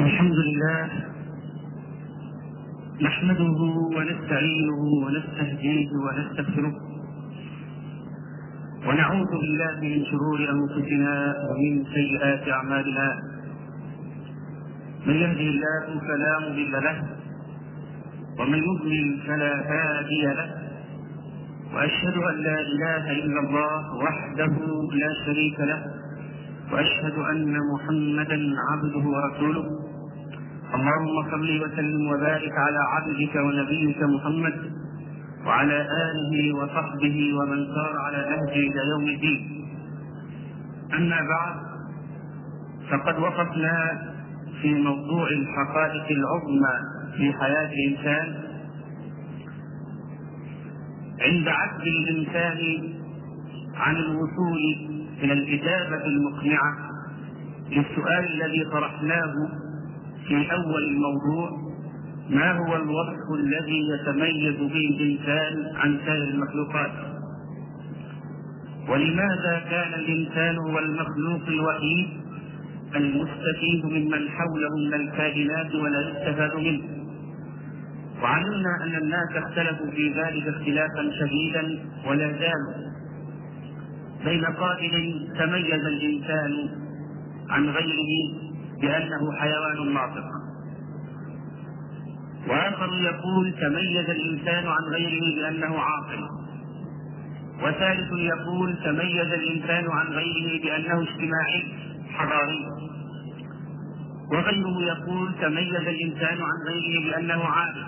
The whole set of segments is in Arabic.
الحمد لله نحمده ونستعينه ونستهديه ونستغفره ونعوذ بالله من شرور أنفسنا ومن سيئات أعمالنا. من يهده الله فلا مضل له ومن يضلل فلا هادي له، وأشهد أن لا إله إلا الله وحده لا شريك له، وأشهد أن محمدا عبده ورسوله. اللهم صل وسلم وبارك على عبدك ونبيك محمد وعلى آله وصحبه ومن سار على نهجه إلى يوم الدين. أما بعد، فقد وقفنا في موضوع الحقائق العظمى في حياة الإنسان عند عجز الإنسان عن الوصول إلى الإجابة المقنعة للسؤال الذي طرحناه في أول الموضوع: ما هو الوصف الذي يتميز به الإنسان عن سائر المخلوقات؟ ولماذا كان الإنسان هو المخلوق الوحيد المستفيد ممن حوله من الكائنات ولا يستفاد منه؟ وعلمنا أن الناس اختلفوا في ذلك اختلافا شديدا ولا زالوا، بين قائل تميز الإنسان عن غيره بأنه حيوان ناطق، وآخر يقول تميز الإنسان عن غيره بأنه عاقل، وثالث يقول تميز الإنسان عن غيره بأنه اجتماعي حضاري، وغيره يقول تميز الإنسان عن غيره بأنه عابد،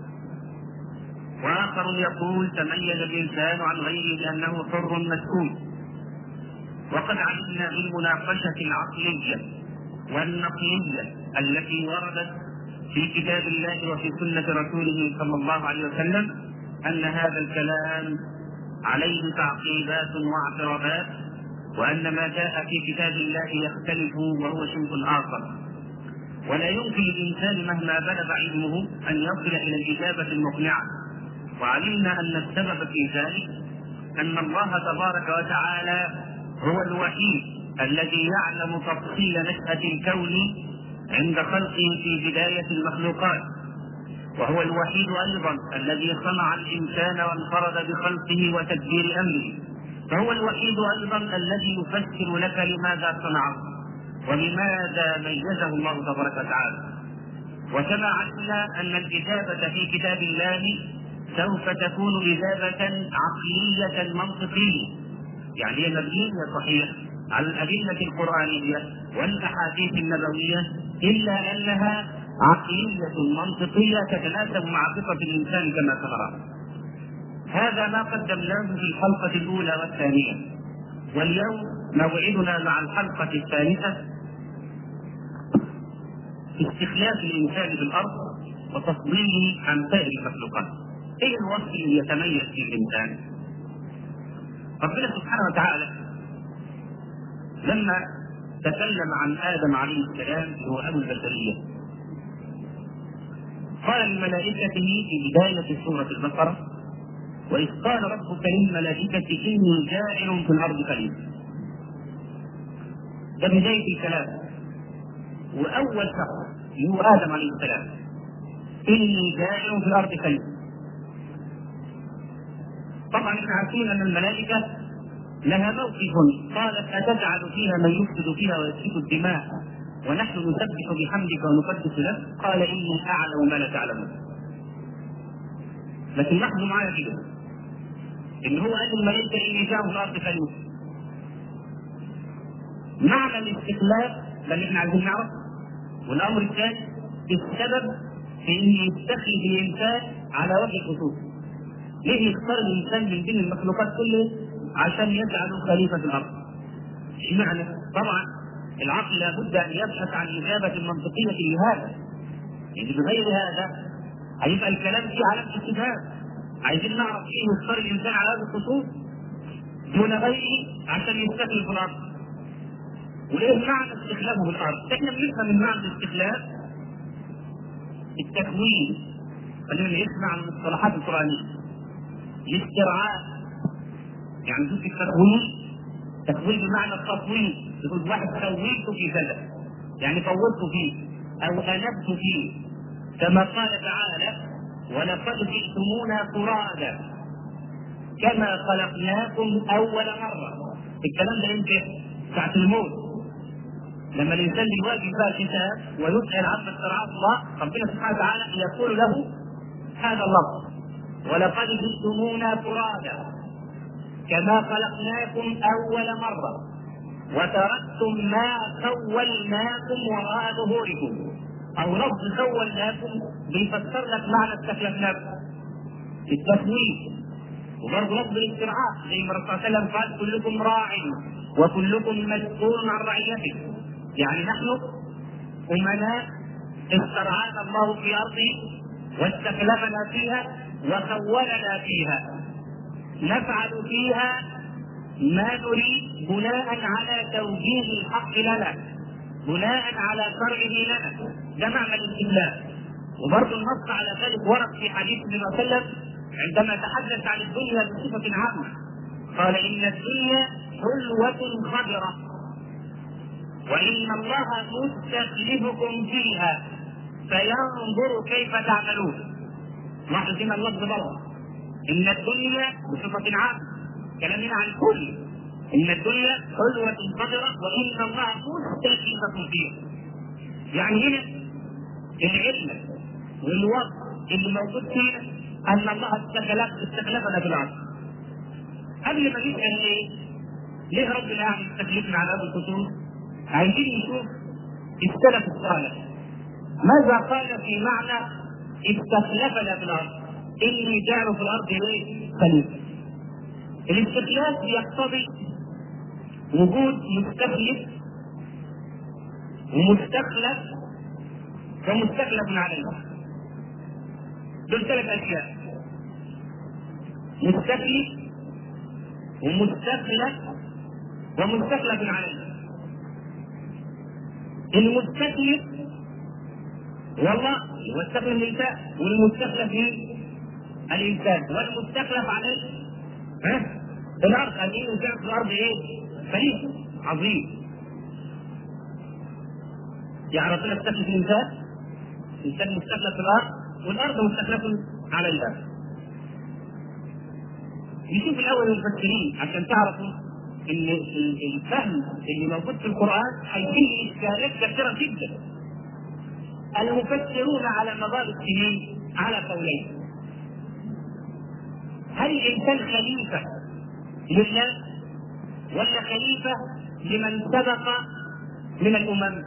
وآخر يقول تميز الإنسان عن غيره بأنه حر مسؤول. وقد علمنا بالمناقشة العقلية والنقلية التي وردت في كتاب الله وفي سنة رسوله صلى الله عليه وسلم أن هذا الكلام عليه تعقيبات واعتراضات، وأن ما جاء في كتاب الله يختلف وهو شيء آخر، ولا يمكن للإنسان مهما بلغ علمه أن يصل إلى الإجابة المقنعة. وعلمنا أن السبب في ذلك أن الله تبارك وتعالى هو الوحيد الذي يعلم تفصيل نشأة الكون عند خلقه في بداية المخلوقات، وهو الوحيد أيضا الذي صنع الإنسان وانفرد بخلقه وتدبير أمره، فهو الوحيد أيضا الذي يفسر لك لماذا صنعه ولماذا ميزه الله تبارك وتعالى. وكما علمنا أن الإجابة في كتاب الله سوف تكون إجابة عقلية منطقية، يعني هي مبنية صحيح على الأدلة القرآنية والأحاديث النبوية، إلا أنها عقلية منطقية تتناسب مع فطرة الإنسان كما سنرى. هذا ما قدمناه في الحلقة الأولى والثانية، واليوم موعدنا مع الحلقة الثالثة في استخلاف الإنسان في الأرض وتفضيله عن سائر المخلوقات. إيه الوصف اللي يتميز فيه الإنسان؟ ربنا سبحانه وتعالى لما تكلم عن آدم عليه السلام هو أبو البشرية قال لملائكته في بداية سورة البقرة: وإذ قال ربك للملائكة إني جاعل في الأرض خليفة. ده بداية الكلام، وأول شخص هو آدم عليه السلام: إني جاعل في الأرض خليفة. طبعا احنا عارفين أن الملائكة لها موقف، قالت: أتجعل فيها من يفسد فيها ويسفك الدماء ونحن نسبح بحمدك ونقدس لك؟ قال: إني أعلم ما لا تعلمون. لكن لاحظوا معايا كده إن هو قال الملائكة إني جاعل في الأرض خليفة. معنى الاستخلاف ده اللي احنا عايزين نعرف. والأمر الثاني السبب في إن يستخلف الإنسان على وجه الخصوص. ليه يختار الإنسان من بين المخلوقات كله عشان يجعله خليفة في الأرض؟ اشمعنى؟ طبعا العقل لابد أن يبحث عن إجابة منطقية لهذا، يعني بغير هذا هيبقى الكلام فيه علامة استفهام. عايزين نعرف ايه يختار الإنسان على هذا الخصوص دون غيره عشان يستخلف في الأرض. وليه معنى استخلافه في الأرض؟ احنا بنفهم من معنى الاستخلاف التكوين، خلينا نسمع المصطلحات القرآنية. الاسترعاء يعني ضد التكوين، تكوين بمعنى التطويل، يقول واحد سويته في كذا يعني طولته فيه، أو أنبت فيه، كما قال تعالى: ولقد جئتمونا فرادا كما خلقناكم أول مرة. الكلام ده امتى؟ ساعة الموت، لما الإنسان بيواجه بقى الحساب ويسأل عما استرعاه الله، ربنا سبحانه وتعالى يقول له هذا اللفظ: ولقد جئتمونا فرادا كما خلقناكم أول مرة وتركتم ما خولناكم وراء ظهوركم. أو لفظ خولناكم بيفسر لك معنى استخلفناكم، التخويف، وبرضه لفظ الاسترعاء زي ما الرسول صلى الله عليه وسلم قال: كلكم راع وكلكم مسؤول عن رعيته. يعني نحن أمناء استرعانا الله في أرضه واستخلفنا فيها وخولنا فيها، نفعل فيها ما نريد بناء على توجيه الحق لنا، بناء على شرعه لنا. ده معنى الاستخلاف. وبرضه النص على ذلك ورد في حديث النبي صلى الله عليه وسلم عندما تحدث عن الدنيا بصفة عامة، قال: إن الدنيا حلوة خضرة وإن الله مستخلفكم فيها فينظر كيف تعملون. لاحظ هنا اللفظ برضه: إن الدنيا بصفة عامة، كلامنا عن الكل، إن الدنيا حلوة خضرة وإن الله مستخلفكم فيها. يعني هنا العلم والوصف اللي موجود فينا أن الله استخلفنا في الأرض. قبل ما نسأل ليه ربنا يعني استخلفنا على هذا الخصوص، عايزين نشوف السلف الصالح ماذا قال في معنى استخلفنا في الأرض. إني جعل في الأرض خليفة. الاستخلاف يقتضي وجود مستخلف ومستخلف ومستخلف عليه. دول ثلاث أشياء: مستخلف ومستخلف ومستخلف عليه. المستخلف والله والمستخلف الإنسان، والمستخلف الإنسان، والمستخلف عليه الأرض. أمين وجعل في الأرض خليفة عظيم. يعني ربنا استخلف الإنسان مستخلف في الأرض، والأرض مستخلف على الأرض. نشوف الأول المفسرين عشان تعرفوا إن الفهم اللي موجود في القرآن هيجيب إشكالات كثيرة جدا. المفسرون على مدار السنين على قولين: هل الإنسان خليفة لله ولا خليفة لمن سبق من الأمم؟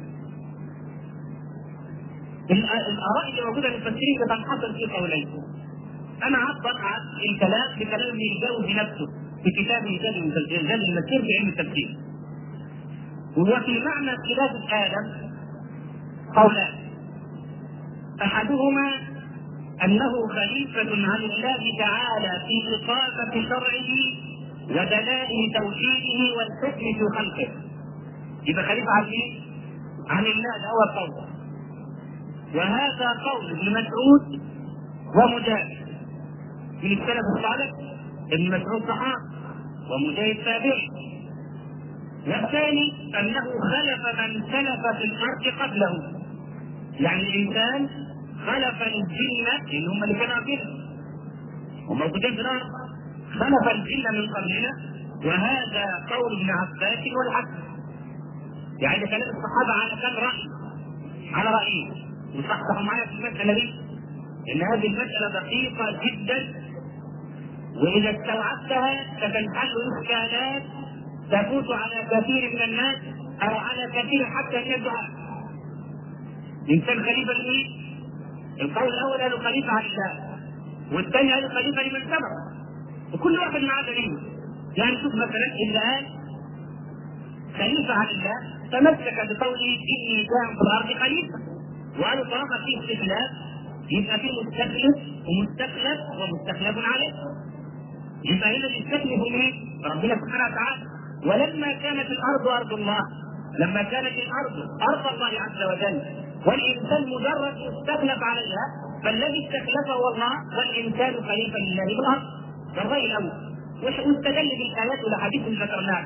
الآراء اللي موجودة للمفسرين بتنحصر في قولين. أنا عبر عن الكلام بكلام ابن الجوزي نفسه في كتابه زاد المسير في علم التفسير. وفي معنى خلافة آدم قولان: أحدهما أنه خليفة عن الله تعالى في إقامة شرعه ودلائل توحيده والحكم في خلقه. يبقى خليفة عن إيه؟ عن الله، ده هو القول. وهذا قول ابن مسعود ومجاهد من السلف الصالح. ابن مسعود صحابي ومجاهد تابعي. والثاني أنه خلف من سلف في الأرض قبله، يعني الإنسان خلف الجن اللي هم اللي كانوا كده وموجودين في الأرض، خلف الجن من قبلنا. وهذا قول ابن عباس والحسن. يعني كلام الصحابة على كم رأي؟ على رأيين. وصححوا معايا في المسألة دي إن هذه المسألة دقيقة جدا، وإذا استوعبتها ستنحل إشكالات تفوت على كثير من الناس أو على كثير حتى من الدعاة. الإنسان خليفة لمين؟ القول الأول قالوا خليفة عن الله، والثاني قالوا خليفة لمن سبق، وكل واحد معاه دليل. يعني شوف مثلا اللي قال خليفة عن الله تمسك بقوله إني جاعل في الأرض خليفة، وقالوا طالما في استخلاف يبقى في مستخلف ومستخلف ومستخلف عليه. يبقى هنا يستخلف مين؟ ربنا سبحانه وتعالى. ولما كانت الأرض أرض الله، لما كانت الأرض أرض الله عز وجل والإنسان مجرد مستخلف عليها، فالذي استخلفه هو الله والإنسان خليفة لله في الأرض. ده الرأي الأول. واستدل بالآيات والأحاديث اللي ذكرناها.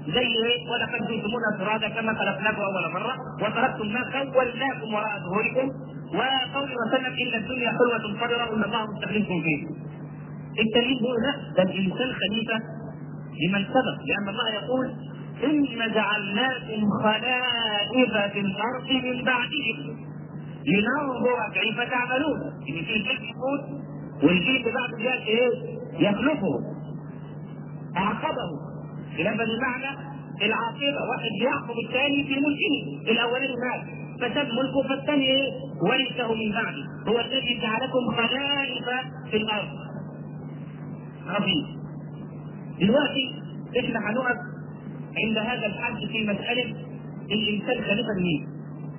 زي ايه؟ ولقد جئتمونا فرادا كما خلقناكم اول مره وتركتم ما خولناكم وراء ظهوركم وقوله وسلم ان الدنيا حلوه قدره وان الله مستخلفكم فيه. التمييز هو ده الانسان خليفه لمن سبق، لان الله يقول ثم جعلناكم خلائف في الارض من بعدهم لننظر كيف تعملون. ان في جيل يموت والجيل اللي بعده جاء ايه؟ يخلفه اعقبه. خلافا بمعنى العاقبه، واحد يعقب الثاني في ملكه، الاولاني مات فساب ملكه فالثاني ايه؟ ورثه من بعده. هو الذي جعلكم خلائف في الارض. عظيم. دلوقتي احنا هنقف عند هذا الحد في مساله الانسان خليفه مين؟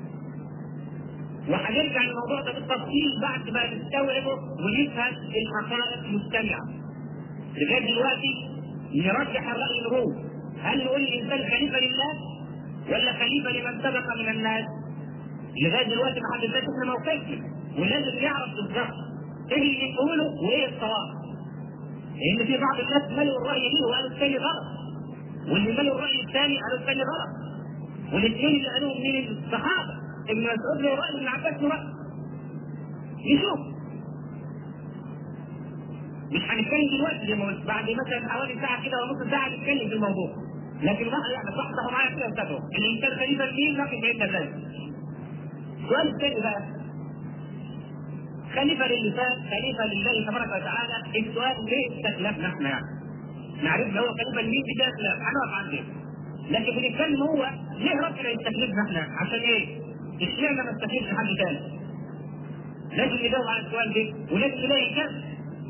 وهنرجع للموضوع ده بالتفصيل بعد ما نستوعبه ونفهم الحقائق مجتمعه. لغايه دلوقتي نرجح الراي الروم، هل نقول الانسان خليفه لله ولا خليفه لمن سبق من الناس؟ لغايه دلوقتي ما حدش احنا موقفنا، ولازم نعرف بالظبط ايه اللي يقوله وايه الصواب. لان في بعض الناس ملوا الراي دي وقالوا الثاني غلط، واللي ملوا الراي الثاني قالوا الثاني غلط، والاثنين اللي قالوه من الصحابه ابن مسعود له راي ابن عباس له راي. نشوف. مش هنتكلم دلوقتي زي ما قلت، بعد مثلا حوالي ساعه كده ونص ساعه نتكلم في الموضوع. لكن بقى يعني صحصحوا معايا كده وانتبهوا، الانسان خليفه لمين؟ نقف عند ذلك. السؤال الثاني بقى، خليفه لله، خليفه لله تبارك وتعالى، السؤال ليه استخلفنا احنا يعني؟ نعرف هو خليفه لمين بدايه هنقف عنده. لكن بنتكلم هو ليه ربنا يستخلفنا احنا؟ عشان ايه؟ اشمعنى ما استخلفش حد ثاني؟ لازم نجاوب على السؤال ده ولازم نلاقي اجابه.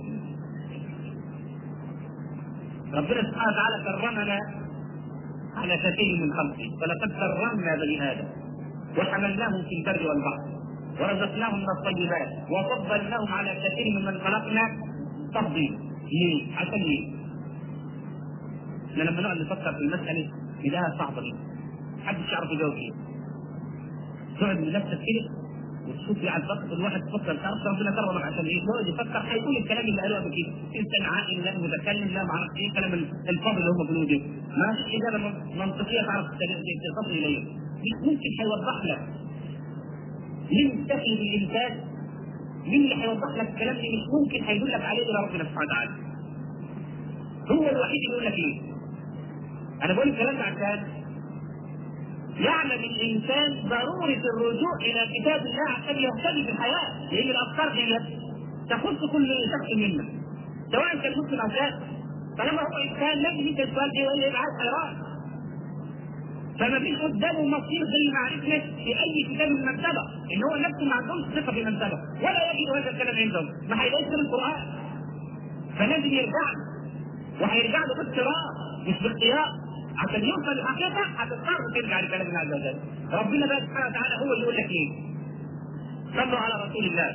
ربنا سبحانه وتعالى كرمنا على كثير من خلقه، ولقد كرمنا بني ادم وحملناهم في البر والبحر ورزقناهم من الطيبات وفضلناهم على كثير ممن خلقنا تفضيلا. ليه؟ عشان ايه؟ احنا لما نقعد نفكر في المساله بدايه صعبه جدا، محدش يعرف يجاوب فيها. تقعد من نفسك كده وتشوف على الفقر الواحد تفكر تعرف ربنا كرمك عشان ايه؟ يقعد يفكر هيقول الكلام اللي قالوه قبل كده، انسان عاقل لا متكلم لا ما اعرفش ايه كلام الفاضل اللي هم بيقولوه ده، ما فيش اجابه منطقيه تعرف تصل اليه. مش ممكن هيوضح لك مين مستخدم الانسان، مين اللي هيوضح لك الكلام اللي مش ممكن هيقول لك عليه الا ربنا سبحانه وتعالى. هو الوحيد اللي يقول لك ايه؟ انا بقول الكلام ده عشان يعلم الانسان ضروره الرجوع الى كتاب الله عشان يهتدي في الحياه، لان الافكار دي تخص كل شخص منا سواء كان مسلم او كافر. فلما هو انسان لازم يسال السؤال ده ولا يبقى عايز حيران. فما فيش قدامه مصير زي ما عرفنا في اي كتاب من مكتبه ان هو نفسه ما عندهمش ثقه في مكتبه ولا يجد هذا الكلام عندهم، ما هيلاقيش في القران. فلازم يرجع له، وهيرجع له باضطرار مش باختيار. عشان يوصل للحقيقه هتضطر ترجع لكلام الله عز وجل. ربنا بقى سبحانه وتعالى هو اللي يقول لك ايه؟ صلوا على رسول الله.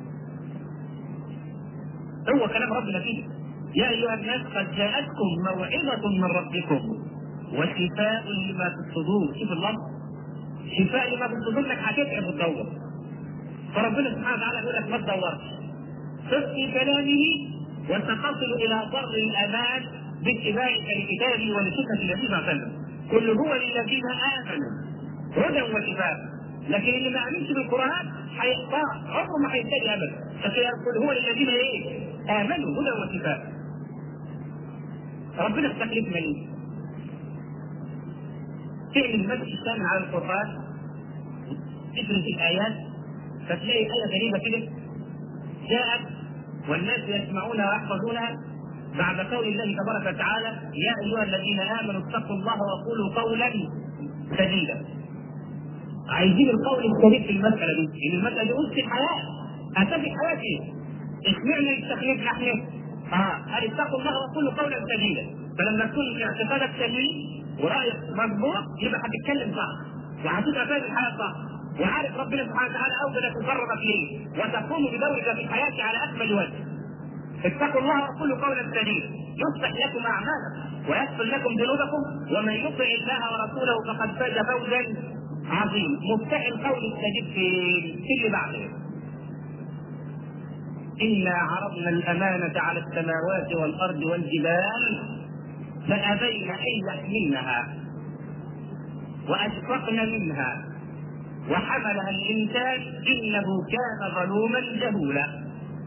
هو كلام ربنا فيه يا ايها الناس قد جاءتكم موعظه من ربكم وشفاء لما في الصدور. شوف الله، شفاء لما في الصدور، انك هتتعب وتدور. فربنا سبحانه وتعالى يقول لك ما تدورش، صدق في كلامه وستصل الى بر الامان باتباعك لكتابه ولسنه النبي صلى الله عليه وسلم. كل هو للذين امنوا هدى وشفاء. لكن اللي ما امنش بالقران هيقطع عمره ما هيهتدي ابدا. فيقول هو للذين ايه؟ امنوا هدى وشفاء. ربنا استخلفنا ليه؟ تعمل المسح الشامل على القران، تدرس الايات فتلاقي ايه غريبه كده جاءت والناس يسمعونها ويحفظونها بعد قول الله تبارك وتعالى يا ايها الذين امنوا اتقوا الله وقولوا قولا سديدا. عايزين القول السديد في المساله دي، ان المساله دي وسط الحياه، اساس الحياه ايه؟ اشمعنى يستخلفنا احنا؟ قال اتقوا الله وقولوا قولا سديدا. فلما تكون اعتقادك سليم ورايك مضبوط يبقى هتتكلم صح وهتبقى فاهم الحياه صح وعارف ربنا سبحانه وتعالى اوجدك وقربك ليه وتقوم بدورك في الحياه على اكمل وجه. اتقوا الله وقولوا قولا سديدا يصلح لكم اعمالكم ويغفر لكم ذنوبكم ومن يطع الله ورسوله فقد فاز فوزا عظيما. مفتاح القول السديد في اللي بعده إنا عرضنا الأمانة على السماوات والأرض والجبال فأبين أن يحملنها وأشفقن منها وحملها الإنسان إنه كان ظلوما جهولا.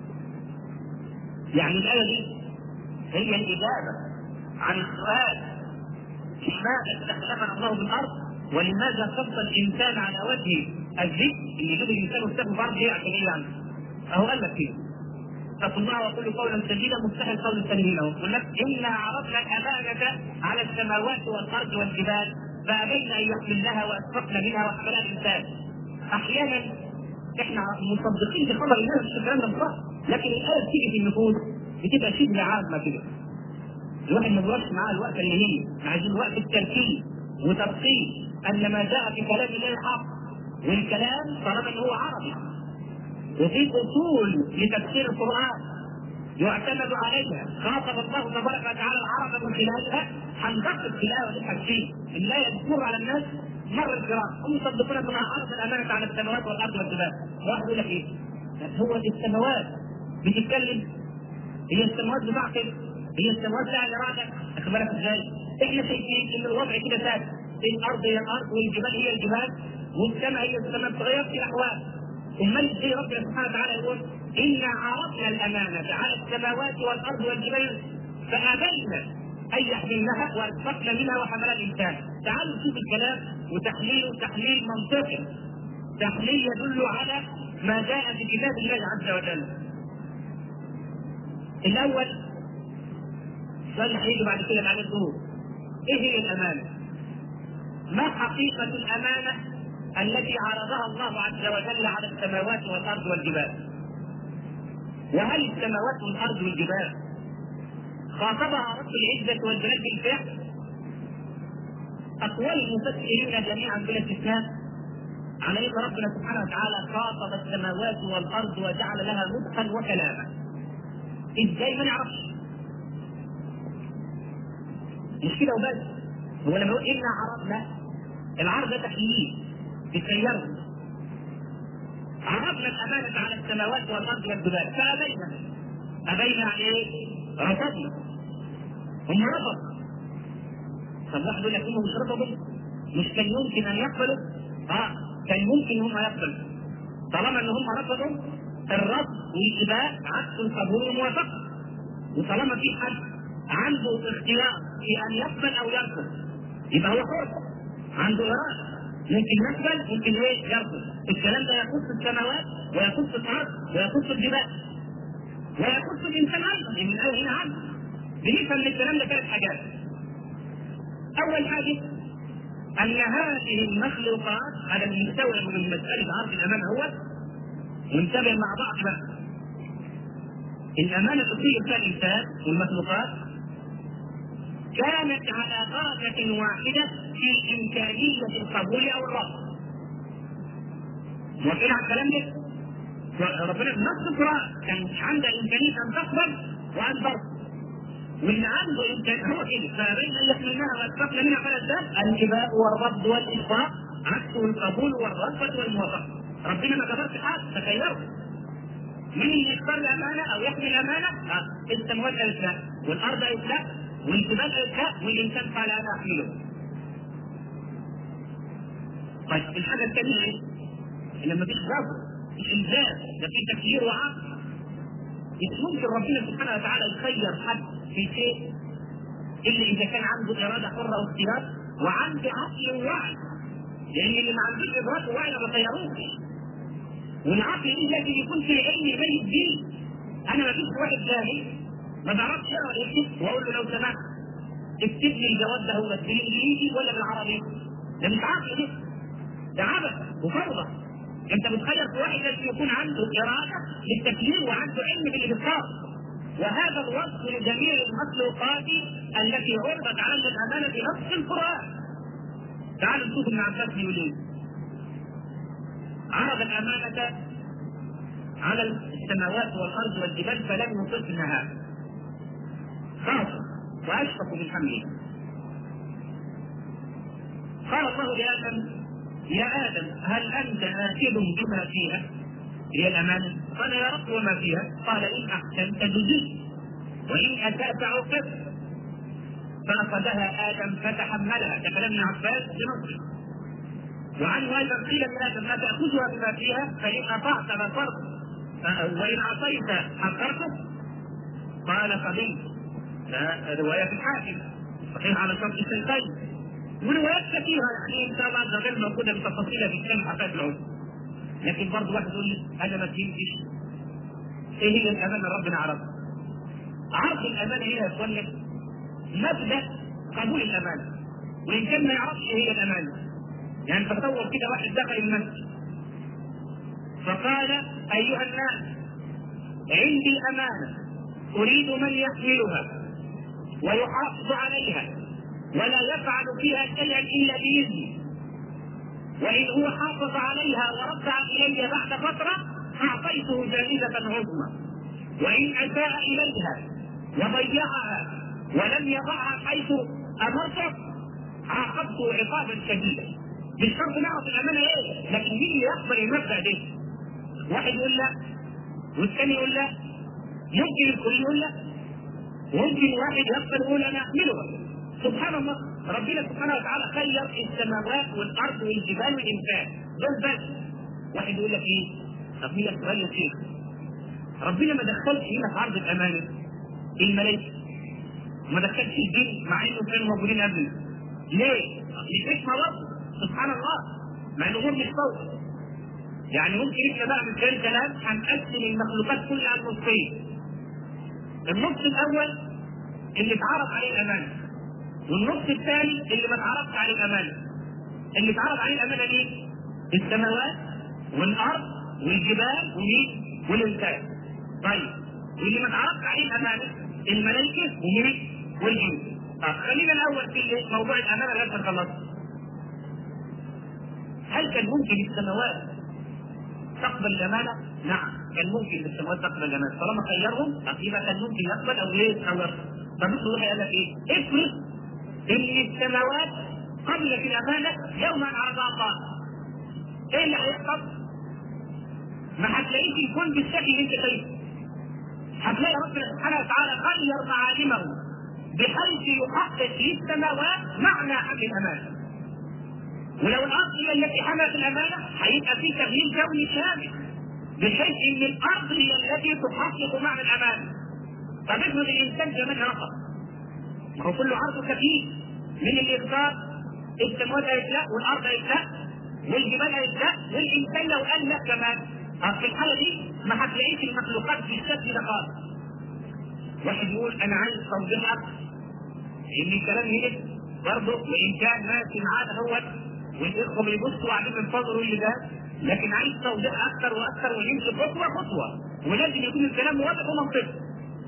يعني الآية دي هي الإجابة عن السؤال لماذا استخلفنا الله بالأرض ولماذا خص الإنسان على وجه الذكر اللي يجب الإنسان يستخدم الأرض ليه عشان إيه يعني؟ أهو قال لك كده اتقوا الله وقولوا قولا سديدا مستحيل قول سليم يقول لك إنا عرضنا الأمانة على السماوات والأرض والجبال فأبين أن يحملنها وأشفقن منها وحملها الإنسان. أحيانا إحنا مصدقين بخبر الناس مش الكلام ده صح، لكن الآية بتيجي في النفوس بتبقى شبه عامة كده. الواحد ما بيوقفش معاه الوقت اللي هي عايزين وقت التركيز وتفصيل أن ما جاء في كلام الله حق، والكلام طالما أنه هو عربي وفي أصول لتفسير القرآن يعتمد عليها خاطب الله تبارك وتعالى العرب من خلالها هندقق في الآية والحديث لا يذكر على الناس مر القراءة هم يصدقون أنها عرض الأمانة على السماوات والأرض والجبال. واحد يقول لك إيه؟ هو السماوات بتتكلم؟ هي السماوات بتعقل؟ هي السماوات لها إرادة؟ أخد بالك إزاي؟ إحنا شايفين إن الوضع كده ثابت، الأرض هي الأرض والجبال هي الجبال والسماء هي السماء بتغير في الأحوال. امال ازاي ربنا سبحانه وتعالى يقول انا عرضنا الامانه على السماوات والارض والجبال فابين ان يحملنها واشفقن منها وحملها الانسان. تعالوا نشوف الكلام وتحليله تحليل منطقي، تحليل يدل على ما جاء في كتاب الله عز وجل. الاول السؤال اللي هيجي بعد كده بعد الظهور، ايه هي الامانه؟ ما حقيقه الامانه التي عرضها الله عز وجل على السماوات والارض والجبال؟ وهل السماوات والارض والجبال خاطبها رب العزه والجلال بالفعل؟ اقوال المفسرين جميعا بلا استثناء على ان ربنا سبحانه وتعالى خاطب السماوات والارض وجعل لها نطقا وكلاما. ازاي؟ ما نعرفش. مش كده وبس، هو لما يقول انا عرضنا، العرض ده تحليل بسيره. عرضنا الأمانة على السماوات والأرض والجبال فأبينا. أبينا عليه رفضنا. هم رفضوا. طب واحد يقول لك هم مش رفضوا؟ مش كان يمكن أن يقبلوا؟ كان ممكن هم يقبلوا. طالما أن هم رفضوا، الرفض والإباء عكس القبول والموافقة. وطالما في حد عنده اختيار في أن يقبل أو يرفض يبقى هو حر، عنده إرادة، ممكن يقبل ممكن يرفض. الكلام ده يخص السماوات ويخص الارض ويخص الجبال ويخص الانسان ايضا. من الايه هنا عنه بنفهم من الكلام ده ثلاث حاجات. اول حاجه ان هذه المخلوقات على المستوى من مساله عرض الامانه هو ونتابع مع بعض بقى. الامانه تصير فيها الانسان والمخلوقات كانت على درجه واحده في امكانيه القبول او الرفض. موافقين على الكلام ده؟ ربنا في نفس القرآن كان عنده إمكانية أن تقبل وأن ترفض. واللي عنده إمكانية هو كده فبين أن يحملناها وأشفقن منها فلا ده الإباء والرفض والإشفاق عكسه القبول والرفض والموافقة. ربنا ما جبرش حد، تخيلوا مين اللي يختار الأمانة أو يحمل الأمانة؟ السماوات قالت لا، والأرض قالت لا، والجبال قالت لا، والإنسان قال أنا أحمله. طيب الحاجة الثانية إيه؟ لما فيش رفض مش إلزام، ده في تفكير وعقل. مش ممكن ربنا سبحانه وتعالى يخير حد في شيء إلا إذا كان عنده إرادة حرة واختيار وعنده عقل ووعي، لأن اللي ما عندوش إدراك ووعي ما بيخيروش. والعقل دي لازم يكون في علم يميز بيه. أنا ما فيش واحد جاهل ما بعرفش أقرأ ويكتب وأقول له لو سمحت اكتب لي الجواب ده هو بالإنجليزي ولا بالعربي؟ ده مش عقل، ده عبث وفوضى. انت بتخير في واحد لازم يكون عنده اراده للتفكير وعنده علم باللي بيختار. وهذا الوصف لجميع المخلوقات التي عرضت على الامانه في نص القران. تعالوا نشوف ابن عباس بيقول ايه. عرض الامانه على السماوات والارض والجبال فلم يطقنها خافوا واشفقوا من حملها. قال الله لادم يا آدم هل أنت آكل بما فيها؟ هي الأمانة. قال يا رب وما فيها؟ قال إن أحسنت جزيت وإن أسأت عوقبت. فأخذها آدم فتحملها، ده كلام ابن عباس بنصه. وعنه أيضا قيل لآدم لا تأخذها بما فيها فإن أطعت نصرت وإن عصيت حقرته، قال قبلت. رواية في الحاكم صحيح على شرط الشيخين، وروايات كثيرة يعني إن شاء الله عز وجل موجودة بتفاصيلها في كتاب حقائق العلم. لكن برضه واحد يقول لي أنا ما فهمتش إيه هي الأمانة ربنا عرفها. عرض الأمانة هي يا إخواني مبدأ قبول الأمانة، وإن كان ما يعرفش إيه هي الأمانة. يعني تصور كده واحد دخل المسجد فقال أيها الناس عندي أمانة أريد من يحملها ويحافظ عليها ولا يفعل فيها شيئا إلا بإذني، وإن هو حافظ عليها ورجع إلي بعد فترة أعطيته جائزة عظمى، وإن أساء إليها وضيعها ولم يضعها حيث أمرته عاقبته عقابا شديدا. مش شرط نعرف الأمانة إيه، لكن مين اللي يقبل المبدأ ده؟ واحد يقول لا والثاني يقول لا، ممكن الكل يقول لا، وممكن واحد يقبل يقول أنا أحملها. سبحان الله، ربنا سبحانه وتعالى خير السماوات والأرض والجبال والإنسان دول بس. واحد يقول لك إيه؟ طب هي سؤال يا شيخ، ربنا ما دخلش هنا في عرض الأمانة الملائكة، ما دخلش الجن مع إنه كانوا موجودين قبلنا. ليه؟ لحكمة رب سبحان الله، مع إنه مش فوق. يعني ممكن احنا بقى من خلال كلام هنقسم المخلوقات كلها لنصين. النص الاول اللي اتعرض عليه الامانه، والنص الثاني اللي ما اتعرضش عليه الامانه. اللي اتعرض عليه الامانه ايه؟ السماوات والارض والجبال والانسان. طيب واللي ما اتعرضش عليه الامانه الملائكه والجن. طب خلينا الاول في موضوع الامانه لغايه ما نخلص. هل كان ممكن السماوات تقبل الامانه؟ نعم كان ممكن السماوات تقبل الامانه طالما خيرهم، يبقى كان ممكن يقبل او ليه او يرفض. طب الصوره قال لك ايه؟ افرض ان السماوات قبلت الامانه يوم ان عرضها الله، ايه اللي هيحصل؟ ما هتلاقيش الكون بالشكل اللي انت شايفه. هتلاقي ربنا سبحانه وتعالى غير معالمه بحيث يحقق للسماوات معنى حمل الامانه. ولو الارض هي التي حملت الامانه هيبقى في تغيير كوني شامل بحيث ان الارض هي التي تحقق معنى الامانه. طب افرض الانسان كمان رفض، ما هو كله عرضه كثير، من اللي يختار؟ السماوات قالت لا، والارض قالت لا، والجبال قالت لا، والانسان لو قال لا كمان. في الحاله دي ما هتلاقيش المخلوقات بالشكل ده خالص. واحد يقول انا عايز توضيح اكثر ان الكلام هنا برضه، وان كان ماشي معانا هو والاخوه بيبصوا وقاعدين ينتظروا اللي ده، لكن عايز توضيح اكثر واكثر ونمشي خطوه خطوه، ولازم يكون الكلام واضح ومنطقي.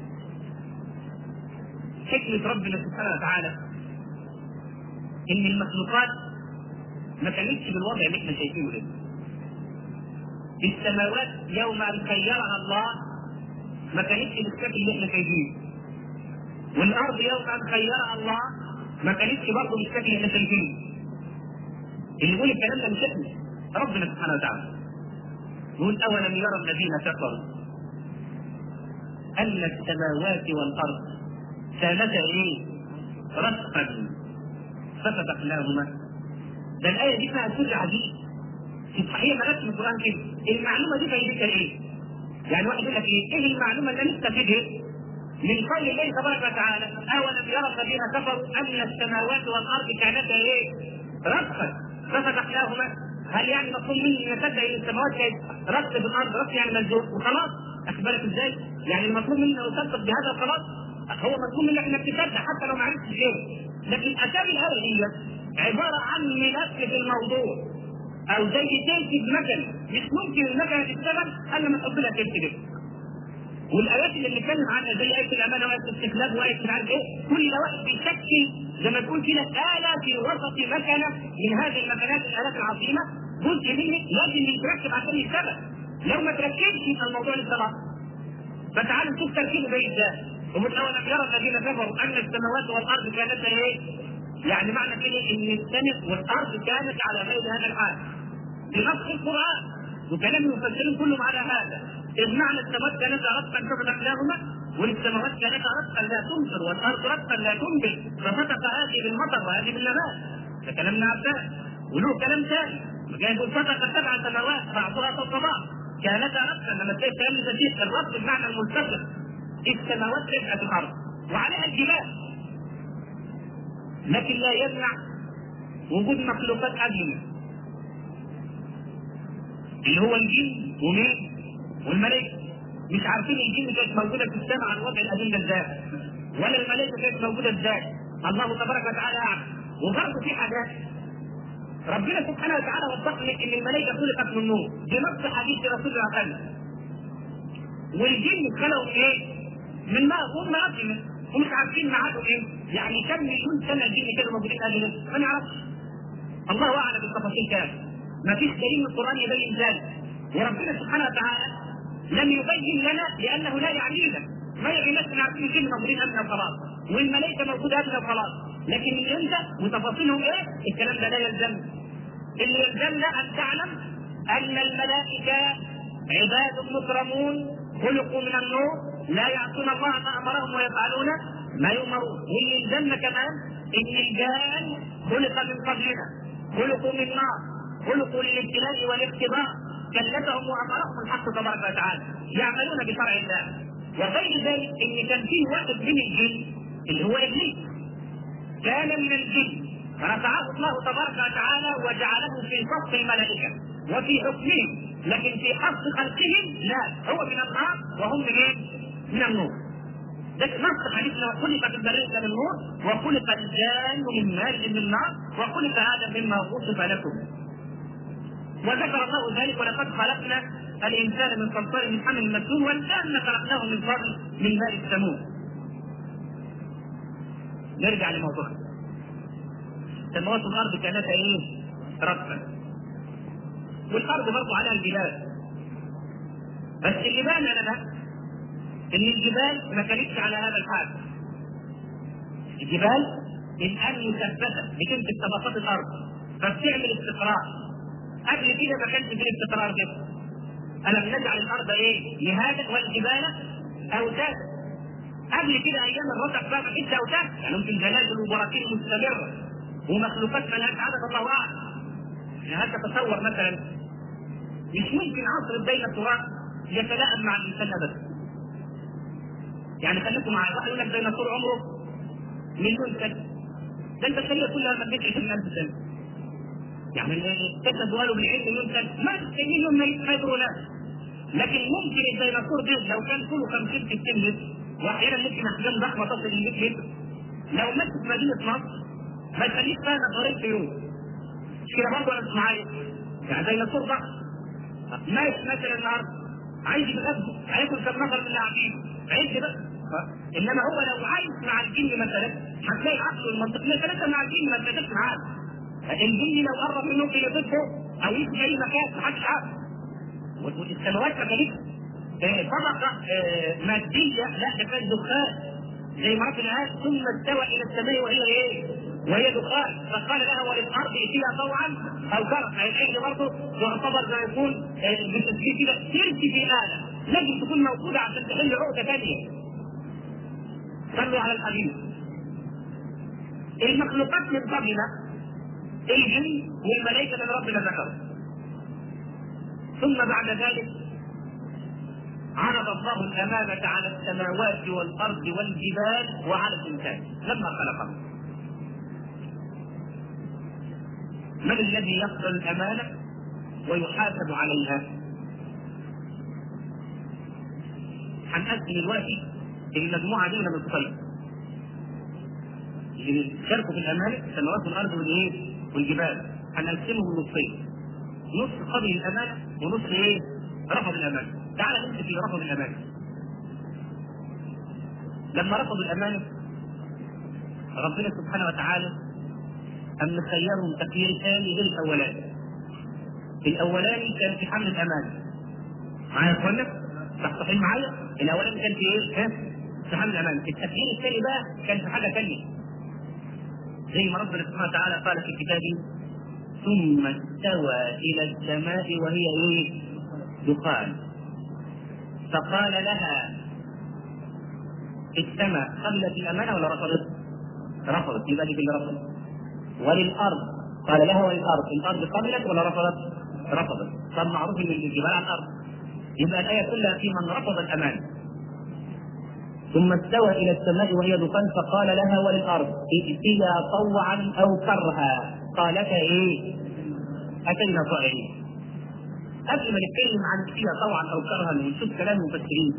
حكمه ربنا سبحانه وتعالى ان المخلوقات ما كانتش بالوضع اللي احنا شايفينه ده. السماوات يوم ان خيرها الله ما كانتش بالشكل اللي احنا شايفينه، والارض يوم ان خيرها الله ما كانتش برضه بالشكل اللي احنا شايفينه. اللي يقول الكلام ده مش احنا، ربنا سبحانه وتعالى يقول اولم يرى الذين كفروا ان السماوات والارض كانتا ايه؟ رتقا ففتقناهما. ده الايه دي فيها سر عجيب. هي ما جاتش من القران كده. المعلومه دي فايدتها ايه؟ يعني واحد يقول لك ايه المعلومه اللي نستفيدها من قول الله تبارك وتعالى اولم يرى الذين كفروا ان السماوات والارض كانتا ايه؟ رتقا ففتقناهما. هل يعني مطلوب مني ان اصدق ان السماوات كانت رتق بالارض؟ رتق يعني ملزوق وخلاص. اخبرك ازاي؟ يعني المطلوب مني ان اصدق بهذا وخلاص؟ هو مطلوب منك انك تصدق حتى لو ما عرفتش ايه. لكن اسامي الايه هي عباره عن ملف في الموضوع، او زي تلك مكنه، مش ممكن المكنه تشتغل الا لما تحط لها تلك. والايات اللي بنتكلم عنها زي ايه الامانه وايه الاستقلال وايه مش عارف ايه، كل ده واحد بيشكل زي ما تقول كده اله في وسط مكنه من هذه المكنات الالات العظيمه، جزء منه لازم يتركب عشان يشتغل. لو ما تركبش يبقى الموضوع للصلاه. فتعالوا نشوف تركيبه زي ازاي. ومن اولم يرى الذين كفروا ان السماوات والارض كانتا ايه؟ يعني معنى كده ان السماء والارض كانت على غير هذا الحال بنص القران وكلام المفسرين كلهم على هذا. إذ معنى السماوات كانتا رتقا ففتقناهما والسماوات كانت رتقا لا تمطر والارض رتقا لا تنبت ففتق هذه بالمطر وهذه بالنبات. ده كلام ابن عباس. وله كلام ثاني جاي يقول فتق 7 سماوات بعضها فوق بعض كانتا رتقا. لما تلاقي كلام زي الرتق بمعنى الملتصق، السماوات رفعت الارض وعليها الجبال، لكن لا يمنع وجود مخلوقات أجنة اللي هو الجن ومين والملائكة. مش عارفين الجن كانت موجودة في السماء على الوضع القديم ده ازاي، ولا الملائكة كانت موجودة ازاي، الله تبارك وتعالى أعلم. وبرضه في حاجات ربنا سبحانه وتعالى وضح لك ان الملائكة خلقت من نور بنص حديث رسول الله صلى الله عليه وسلم، والجن خلقوا من ايه؟ من نار وهم أجنة ومش عارفين ميعادهم ايه. يعني كم مليون سنة الجن كانوا موجودين أجنة ما نعرفش، الله اعلم بالتفاصيل كام. ما فيش دليل من القران يبين ذلك، وربنا سبحانه وتعالى لم يبين لنا لانه لا يعنينا. ما يعنيناش ان عارفين الجن موجودين ابدا وخلاص والملائكه موجوده ابدا وخلاص، لكن من امتى وتفاصيلهم ايه الكلام ده لا يلزم. اللي يلزمنا ان تعلم ان الملائكه عباد مكرمون خلقوا من النور لا يعصون الله ما امرهم ويفعلون ما يؤمرون. واللي يلزمنا كمان ان الجان خلق من قبلنا، خلقوا من نار، خلقوا للابتلاء والاختبار، كلفهم وامرهم الحق تبارك وتعالى يعملون بشرع الله. وغير ذلك ان كان فيه واحد من الجن اللي هو ابليس كان من الجن فرفعه الله تبارك وتعالى وجعله في صف الملائكه وفي حكمهم، لكن في حق خلقهم لا، هو من النار وهم من ايه؟ من النور. ده نص حديثنا وخلقت البرية من النور وخلق الجان من مارج من النار وخلق آدم مما وصف لكم. وذكر الله ذلك ولقد خلقنا الإنسان من صلصال من حمل مسنون والجان خلقناه من فضل من ماء السموم. نرجع لموضوعنا. سماوات الأرض كانت إيه؟ رتقا. والأرض برضو على الجبال، بس اللي بان لنا ان الجبال ما كانتش على هذا الحال. الجبال الان مثبته بتمسك طبقات الارض فبتعمل استقرار. قبل كده ما كانش فيه الاستقرار كده. الم نجعل الارض ايه؟ مهادا والجبال اوتادا. قبل كده ايام الرتق بقى ما كانتش اوتاد، يعني ممكن زلازل وبراكين مستمره ومخلوقات ملهاش عدد الله اعلم. يعني هل تتصور مثلا مش ممكن عصر الديناصورات يتلائم مع الانسان ابدا. يعني خليكم معايا، واحد يقول لك ديناصور عمره مليون سنه، ده البشريه كلها ما تجيش 20,000 سنه. يعني كتب قالوا بالعلم مليون سنه ما مليون ما يدروا لا. لكن ممكن الديناصور ده لو كان طوله 50 60 متر واحيانا ممكن احجام ضخمه تصل ل 100 متر، لو مات في مدينه مصر ما يخليش فيها نفرين في يوم. مش كده برضه ولا مش معايا؟ يعني ديناصور ضخم ماشي مثلا النهارده عايز يتغذى هياكل كم نفر من اللاعبين عيش بقى. انما هو لو عايش مع الجن مثلا هتلاقي عقله المنطقي ثلاثه مع الجن ما تقدرش معاه. الجن لو قرب منه ممكن يضربه او يجي اي مكان محدش عارف. والسماوات ما كانتش طبقه ماديه، لا ده كان دخان زي ما ربنا قال ثم استوى الى السماء وهي ايه؟ وهي دخان فقال لها وللارض ائتيها طوعا او كرها. العين برضه يعتبر زي يكون بالتسجيل كده تركي في اله لازم تكون موجوده عشان تحل عقده ثانيه. صلوا على الحبيب. المخلوقات من قبلنا الجن والملائكه اللي ربنا ذكروا، ثم بعد ذلك عرض الله الامانه على السماوات والارض والجبال وعلى الانسان لما خلقه. من الذي يقبل الامانه ويحاسب عليها؟ هنقسم دلوقتي المجموعه دي من الصيد اللي شاركوا في الامانه السماوات والارض والايه؟ والجبال. هنقسمهم نصين، نص قبل الامانه ونص ايه؟ رفض الامانه. تعال نمسك في رفض الامانه. لما رفضوا الامانه ربنا سبحانه وتعالى أن خيرهم تخيير ثاني غير الأولاني. الأولاني كان في حمل الأمانة. معايا يا إخوانا؟ صحصحين معايا؟ الأولاني كان في إيه؟ في حمل الأمانة. التخيير الثاني بقى كان في حاجة ثانية. زي ما ربنا سبحانه وتعالى قال في كتابه ثم استوى إلى السماء وهي إيه؟ دخان فقال لها السماء قبلت الامانه ولا رفضت؟ رفضت، يبقى دي اللي رفضت. وللارض قال لها وللارض، الارض قبلت ولا رفضت؟ رفضت. طب معروف ان الجبال على الارض، يبقى الايه كلها في من رفض الامانه. ثم استوى الى السماء وهي دخان فقال لها وللارض ائتيا طوعا او كرها قالتا ايه؟ اتينا طائعين. قبل ما نتكلم عن ائتيا طوعا او كرها ونشوف كلام المفسرين،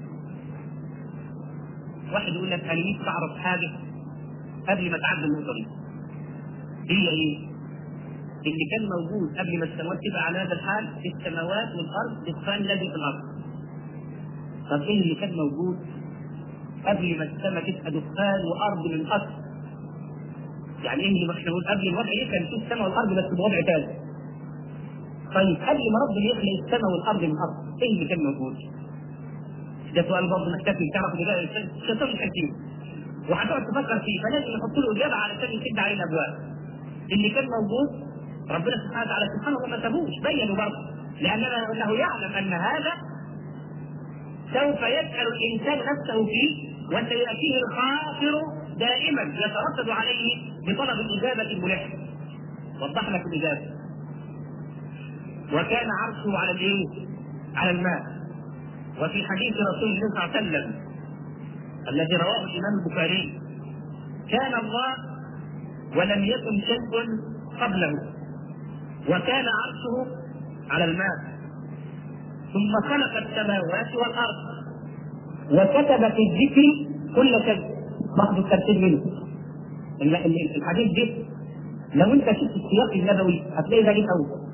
واحد يقول لك انا نفسي اعرف حاجه قبل ما تعدي النقطه دي. هي ايه؟ اللي كان موجود قبل ما السماوات تبقى على هذا الحال، السماوات والارض دخان الذي في الارض. طب ايه اللي كان موجود قبل ما السماء تبقى دخان وارض من اصل؟ يعني ايه اللي احنا نقول قبل الوضع ايه؟ كان في السماء والارض بس بوضع ثاني. طيب قبل ما ربنا يخلق السماء والارض من اصل، ايه اللي كان موجود؟ ده سؤال برضه محتاج تعرف الاجابه، الشيطان الحكيم وهتقعد تفكر فيه، فلازم نحط له اجابه علشان يسد عليه الابواب. اللي كان موجود ربنا سبحانه وتعالى سبحانه وما سابوش، بينوا برضه، لانه يعلم ان هذا سوف يسأل الإنسان نفسه فيه، وسيأتيه الخاطر دائما يتردد عليه بطلب الإجابة الملحة. وضح لك الإجابة. وكان عرشه على الإيه؟ على الماء. وفي حديث رسول الله صلى الله عليه وسلم الذي رواه الإمام البخاري: كان الله ولم يكن شيء قبله، وكان عرشه على الماء، ثم خلق السماوات والارض وكتب في الذكر كل شيء. باخذ الترتيب منه. الحديث ده لو انت شفت السياق النبوي هتلاقي ده ليه اول.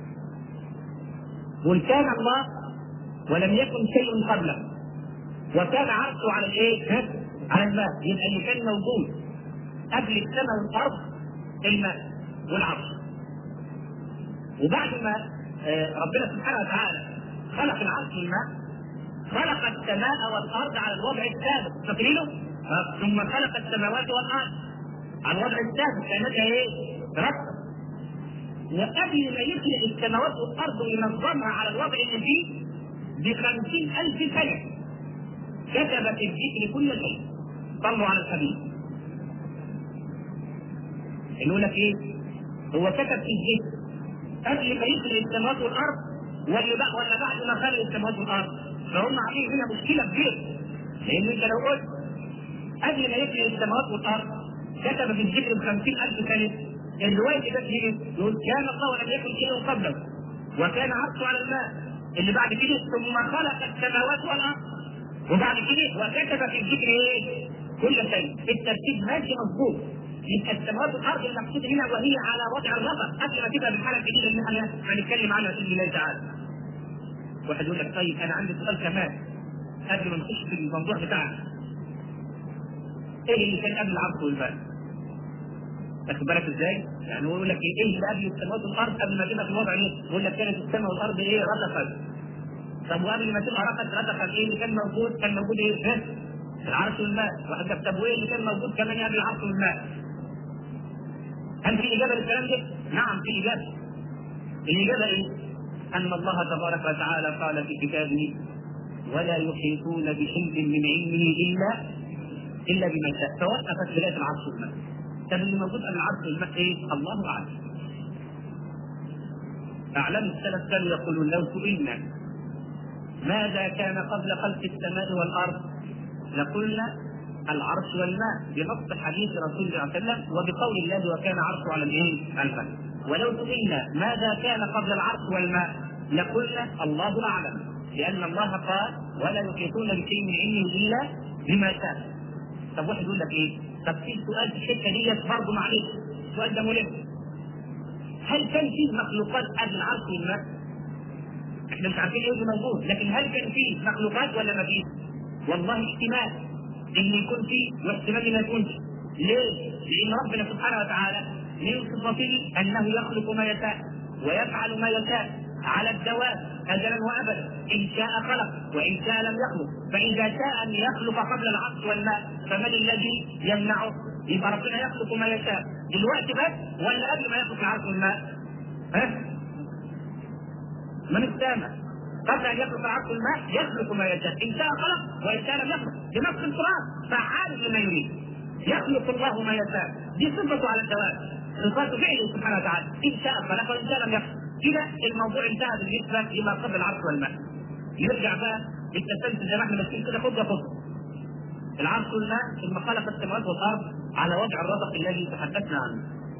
قل كان الله ولم يكن شيء قبله وكان عرشه على الايه؟ على الماء. يبقى اللي كان موجود قبل السماء والارض الماء والعرش. وبعد ما ربنا سبحانه وتعالى خلق العرش والماء، خلق السماء والارض على الوضع السابق، فاكرينه؟ ثم خلق السماوات والارض على الوضع السابق كانت ايه؟ ربط. وقبل ما يخلق السماوات والارض وينظمها على الوضع اللي فيه ب50,000 سنه كتب في الذكر كل شيء. صلوا على الحبيب. يقول لك ايه؟ هو كتب في الذكر قبل ما يخلق السماوات والارض ولا بعد ما خلق السماوات والارض؟ فهم عليه هنا مشكله كبيره. لان انت لو قلت قبل ما يخلق السماوات والارض كتب في الذكر ب50,000 سنه، الروايه دي يقول كان الله ولم يكن شيء قبله وكان عرشه على الماء. اللي بعد كده ثم خلق السماوات والارض، وبعد كده وكتب في الذكر ايه؟ كل شيء. الترتيب ماشي مظبوط. يبقى السماوات والارض المقصود هنا وهي على وضع الرفق قبل ما تبقى بالحاله الجديده اللي احنا هنتكلم عنها باذن الله تعالى. واحد يقول لك طيب انا عندي سؤال كمان قبل ما نخش في الموضوع بتاعنا. ايه اللي كان قبل العرش والماء؟ واخد بالك ازاي؟ يعني هو يقول لك ايه اللي قبل السماوات والارض قبل ما تبقى في الوضع ايه؟ يقول لك كانت السماء والارض ايه؟ رتقت. طب وقبل ما تبقى رتقت ايه اللي كان موجود؟ كان موجود ايه؟ العرش والماء. واحد طب وايه اللي كان موجود كمان قبل العرش والماء؟ هل في اجابه للكلام ده؟ نعم في اجابه. الاجابه ايه؟ ان الله تبارك وتعالى قال في كتابه: ولا يحيطون بشيء من علمه الا بما شاء. فوقفت ولايه العرش والماء. طب اللي موجود قبل العرش والماء ايه؟ الله اعلم. اعلام السلف كانوا يقولون: لو سئلنا ماذا كان قبل خلق السماء والارض لقلنا العرش والماء، بنص حديث رسول الله صلى الله عليه وسلم وبقول الله: وكان عرشه على الايه؟ الماء. ولو سئلنا ماذا كان قبل العرش والماء لقلنا الله اعلم، لان الله قال: ولا يحيطون بشيء من علمه الا بما شاء. طب واحد يقول لك ايه؟ طب في سؤال في الحته ديت برضه معلش، السؤال ده مهم. هل كان في مخلوقات قبل العرش والماء؟ احنا مش عارفين ايه اللي موجود، لكن هل كان في مخلوقات ولا ما فيش؟ والله احتمال ان يكون فيه واحتمال ما يكونش. ليه؟ لان ربنا سبحانه وتعالى من صفاته انه يخلق ما يشاء ويفعل ما يشاء على الدوام ازلا وابدا. ان شاء خلق وان شاء لم يخلق. فاذا شاء ان يخلق قبل العرش والماء فمن الذي يمنعه؟ يبقى ربنا يخلق ما يشاء دلوقتي بس ولا قبل ما يخلق العرش والماء؟ من السامع؟ قبل ان يخلق العرش الماء يخلق ما يشاء، ان شاء خلق وان شاء لم يخلق، بنفس القران فعال لما يريد. يخلق الله ما يشاء، دي صفته على الدوام، صفات فعله سبحانه وتعالى، ان شاء خلق وان شاء لم يخلق. كده الموضوع انتهى بالنسبه لما قبل العرش والماء. يرجع بقى للتسلسل زي ما احنا ماشيين كده خطوه خطوه. العرش والماء ثم خلق السماوات والارض على وضع الرزق الذي تحدثنا عنه.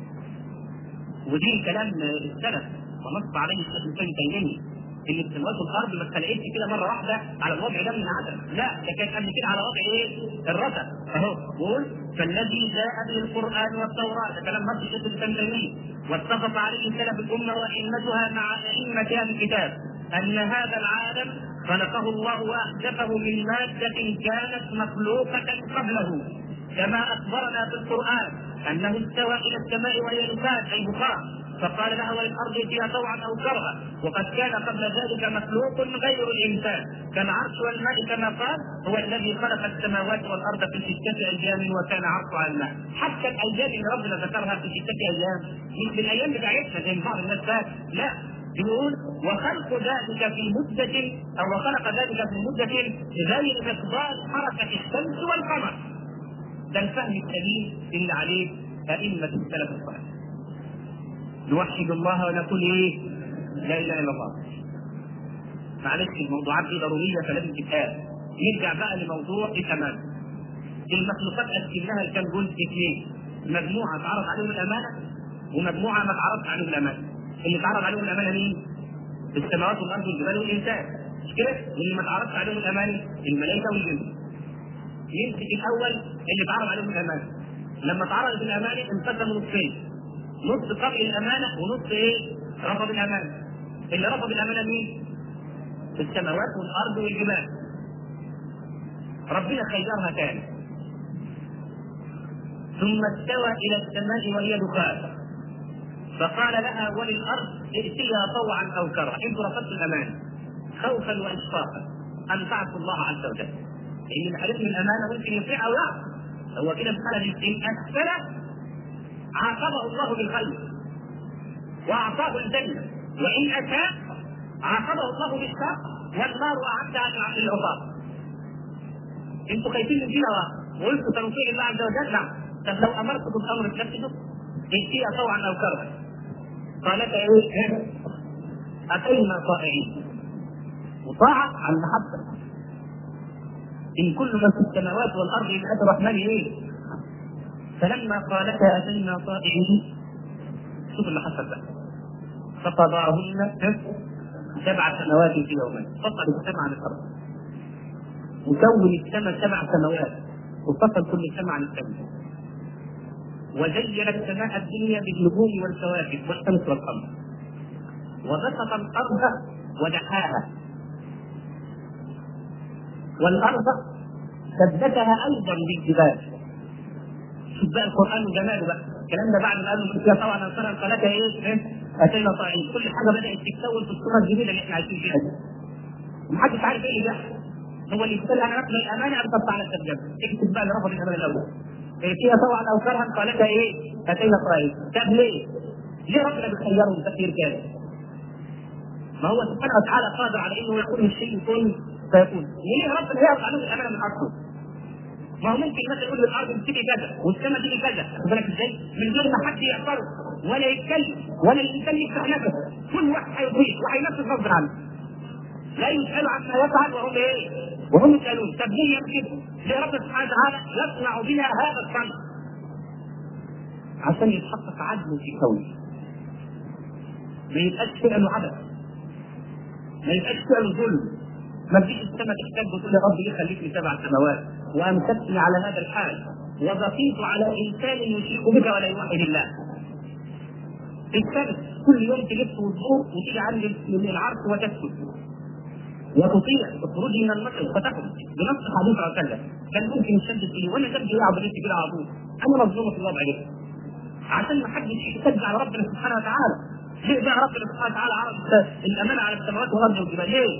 ودي كلام السلف ونص عليه الشيخ ابن تيميه ان السماوات والارض ما اتخلقتش كده مره واحده على الوضع ده من العدم، لا ده كانت قبل كده على وضع ايه؟ الرزق. اهو بيقول فالذي جاء به القران والتوراه، ده كلام نص الشيخ ابن تيميه، واتفق عليه سلف الامه وائمتها مع ائمه اهل الكتاب ان هذا العالم خلقه الله واحدثه من ماده كانت مخلوقه قبله، كما اخبرنا في القران انه استوى الى السماء وهي دخان اي بخار، فقال لها وللارض ائتيا طوعا او كرها، وقد كان قبل ذلك مخلوق غير الانسان كالعرش والماء كما قال هو الذي خلق السماوات والارض في 6 ايام وكان عرشه على الماء. حتى الايام اللي ربنا ذكرها في 6 ايام مش بالايام بتاعتنا زي بعض الناس فات، لا يقول وخلق ذلك في مدة او خلق ذلك في مدة غير مقدار حركة الشمس والقمر. ده الفهم السليم اللي عليه ائمة السلف الصالح. نوحد الله ونقول ايه؟ لا اله الا الله. معلش الموضوعات دي ضروريه فلازم تتقال. نرجع بقى لموضوع تمام. المخلوقات قسمناها لكام جزء؟ 2. مجموعه تعرض عليهم الامانه ومجموعه ما تعرضش عليهم الامانه. اللي تعرض عليهم الامانه مين؟ السماوات والارض والجبال والانسان، مش كده؟ واللي ما تعرضش عليهم الامانه الملائكه والجن. يمسك الاول اللي تعرض عليهم الامانه. لما تعرضت الامانه انقسموا نصين، نص قبل الامانه ونص ايه؟ رفض الامانه. اللي رفض الامانه مين؟ السماوات والارض والجبال. ربنا خيرها تاني ثم استوى الى السماء وهي دخان فقال لها وللارض ائتيا طوعا او كرها. انتم رفضتوا الامانه خوفا واشفاقا ان تعصوا الله عز وجل، لان اللي حدث من الامانه ممكن يطيع او يعصي. هو كده مساله ان اسفل عاقبه الله بالخير واعطاه الجنه، وان اساء عاقبه الله بالشر والنار اعدها للعصاه. انتوا خايفين من كده وقلتوا تنصير الله عز وجل؟ نعم. طب لو امرتكم بامر تنفذوا ائتيا طوعا او كرها قالت ايه؟ اتينا طائعين. وطاعه عن محبه. ان كل من في السماوات والارض الا اتى الرحمن ايه؟ فلما قالتا اتينا طائعين شوف اللي حصل بقى. فقضاهن 7 سنوات في يومين. فصل السماء عن الارض وكون السماء 7 سنوات وفصل كل سماء عن السماء، وزين السماء الدنيا بالنجوم والكواكب والشمس والقمر، وبسط الارض ودحاها، والارض ثبتها ايضا بالجبال. شوف بقى القران وجماله بقى. الكلام ده بعد ما قالوا فيها طبعا انصار القناه ايه؟ اتينا طائعين. كل حاجه بدات تتكون في الصوره الجديده اللي احنا عايشين فيها دي. ومحدش عارف ايه اللي بيحصل. هو اللي يقول انا نقبل الامانه ان تطلع على الترجمه. اكتب بقى اللي رفض الامانه الاول. فيها طوعا او كرها قالتها ايه؟ اتينا طائعين. طب ليه؟ ليه ربنا بيخيرهم تخيير كامل؟ ما هو سبحانه وتعالى قادر على انه يقول الشيء يكون فيكون. ليه ربنا يعرض عليهم الامانه من اصله؟ ما هو ممكن مثلا يقول للارض تيجي كذا والسماء تيجي كذا، خد بالك ازاي؟ من غير ما حد يعترض ولا يتكلم ولا الانسان يفتح نفسه، كل واحد هيطيع وهينفذ غصب عنه. لا يسأل عما يفعل وهم ايه؟ وهم يسألون. طب ليه يمكن؟ ليه رب سبحانه وتعالى يصنع بنا هذا الصنع؟ عشان يتحقق عدله في كونه. ما يبقاش فعله عبث. ما يبقاش فعله ظلم. ما تجيش السماء تحتاج وتقول يا رب ليه خليتني 7 سنوات وامسكني على هذا الحال وبقيت على انسان يشرك بك ولا يوحد الله. السبب كل يوم تلف وتدور وتيجي عند العرش وتسكت وتطيع تخرجي من المسجد فتخرج بنص حديث على كذا. كان ممكن يشدد ايه وانا جنبي ايه عبد كده على طول. انا مظلومه في الوضع ده عشان ما حدش يحتج على ربنا سبحانه وتعالى. ليه بقى ربنا سبحانه وتعالى عرض الامانه على السماوات والارض والجبال؟ ليه؟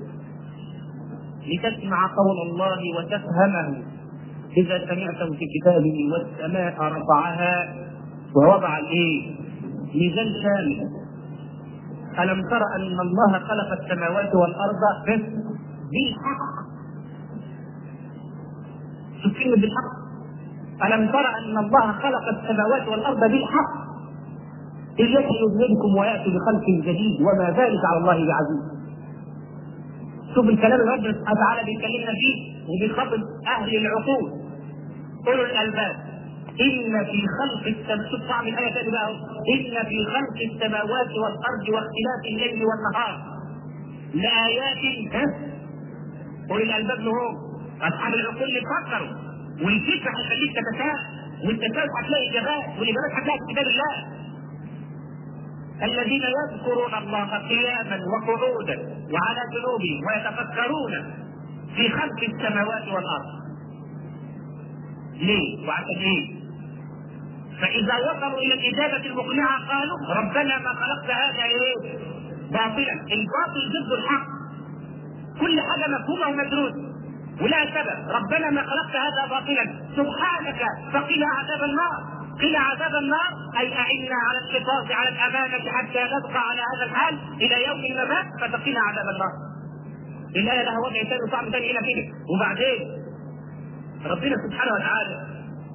لتسمع قول الله وتفهمه اذا سمعته في كتابه والسماء رفعها ووضع الايه؟ ميزان شامل ألم تر أن الله خلق السماوات والأرض بالحق. تكلم بالحق. ألم تر أن الله خلق السماوات والأرض بالحق الذي يذهبكم ويأتي بخلق جديد وما ذلك على الله بعزيز. شوف الكلام اللي ربنا سبحانه وتعالى بيكلمنا فيه وبيخاطب أهل العقول أولو الألباب. إن في خلق السماوات، شوف طعم الآية تاني بقى، إن في خلق السماوات والأرض واختلاف الليل والنهار لآيات. أولي الألباب هم أصحاب العقول اللي فكروا، والفكر هيخليك تتساءل، والتساؤل هتلاقي إجابات، والإجابات هتلاقي في كتاب الله. الذين يذكرون الله قياما وقعودا وعلى جنوبهم ويتفكرون في خلق السماوات والأرض. ليه؟ وعشان إيه؟ فإذا وصلوا إلى الإجابة المقنعة قالوا ربنا ما خلقت هذا إيه؟ باطلا. الباطل ضد الحق. كل حاجة مفهومة ومدروسة ولا سبب. ربنا ما خلقت هذا باطلا سبحانك فقنا عذاب النار. قنا عذاب النار أي أعنا على الحفاظ على الأمانة حتى نبقى على هذا الحال إلى يوم الممات فتقنا عذاب النار. الآية لها وضع ثاني وطعم ثاني هنا كده. وبعدين ربنا سبحانه وتعالى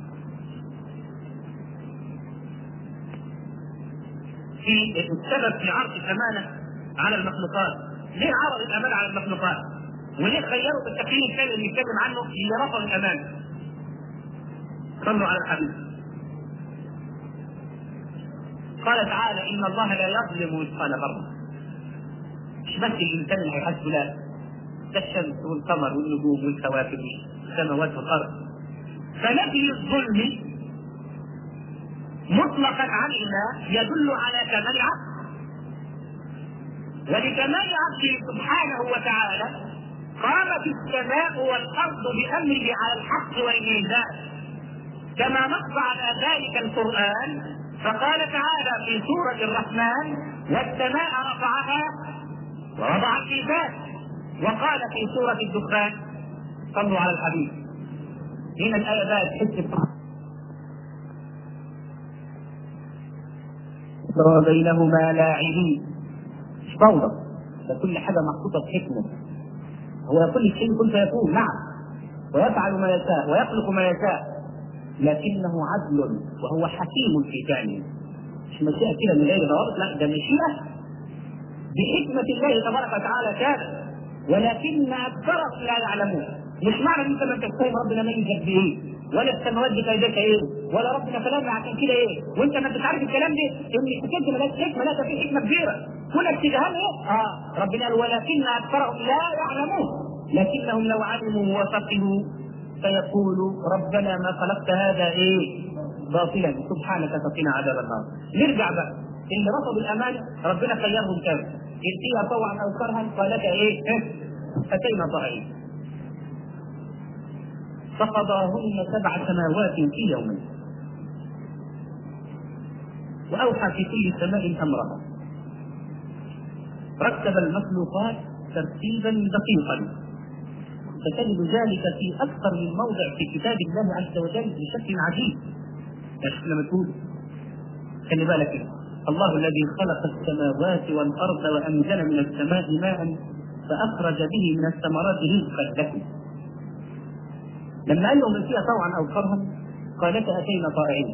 في السبب في عرض الأمانة على المخلوقات. ليه عرض الأمانة على المخلوقات؟ وليه خيروا بالتقييم الثاني اللي نتكلم عنه اللي رفض الأمانة؟ صلوا على الحبيب. قال تعالى إن الله لا يظلم مثقال ذرة. مش بس الإنسان اللي هيحاسبه، لا، ده الشمس والقمر والنجوم والكواكب والسماوات والأرض. فنفي الظلم مطلقا عن الله يدل على كمال عقله، ولكمال عقله سبحانه وتعالى قامت السماء والأرض بأمره على الحق والميزان، كما نص على ذلك القرآن. فقال تعالى في سورة الرحمن والسماء رفعها ووضع الميزان. وقال في سورة الدخان صلوا على الحبيب. هنا الآية بقى تحس وبينهما لاعبين. مش فوضى، ده كل حاجة محطوطة بحكمة. هو كل شيء كن فيكون، نعم، ويفعل ما يشاء ويخلق ما يشاء، لكنه عدل وهو حكيم في فعله. مش مشيئة كده من غير ضوابط، لا، ده مشيئة بحكمة الله تبارك وتعالى كان، ولكن أكثرهم لا يعلمون. مش معنى ان انت ما تفهم ربنا ما ينزل بايه، ولا السماوات بكيدتها ايه، ولا ربنا كلامنا عشان كده ايه، وانت ما انتش عارف الكلام ده ان حكمته مالهاش حكمه، لا، ده في حكمه كبيره. كلك تجهل ايه؟ ربنا قال ولكن اكثرهم لا يعلمون، لكنهم لو علموا وفقهوا فيقولوا ربنا ما خلقت هذا ايه باطلا سبحانك فقنا عذاب النار. نرجع بقى اللي رفضوا الامانه ربنا خيرهم كام؟ ان فيها طوعا او كرها قالت ايه؟ اتينا طائعين. فقضاهن 7 سماوات في يومين واوحى في كل سماء امرها، رتب المخلوقات ترتيبا دقيقا، فتجد ذلك في اكثر من موضع في كتاب الله عز وجل بشكل عجيب. لما تقول خلي بالك، الله الذي خلق السماوات والارض وانزل من السماء ماء فاخرج به من الثمرات رزقا لكم. لما قال لهم فيها طوعا او كرها قالت اتينا طائعين.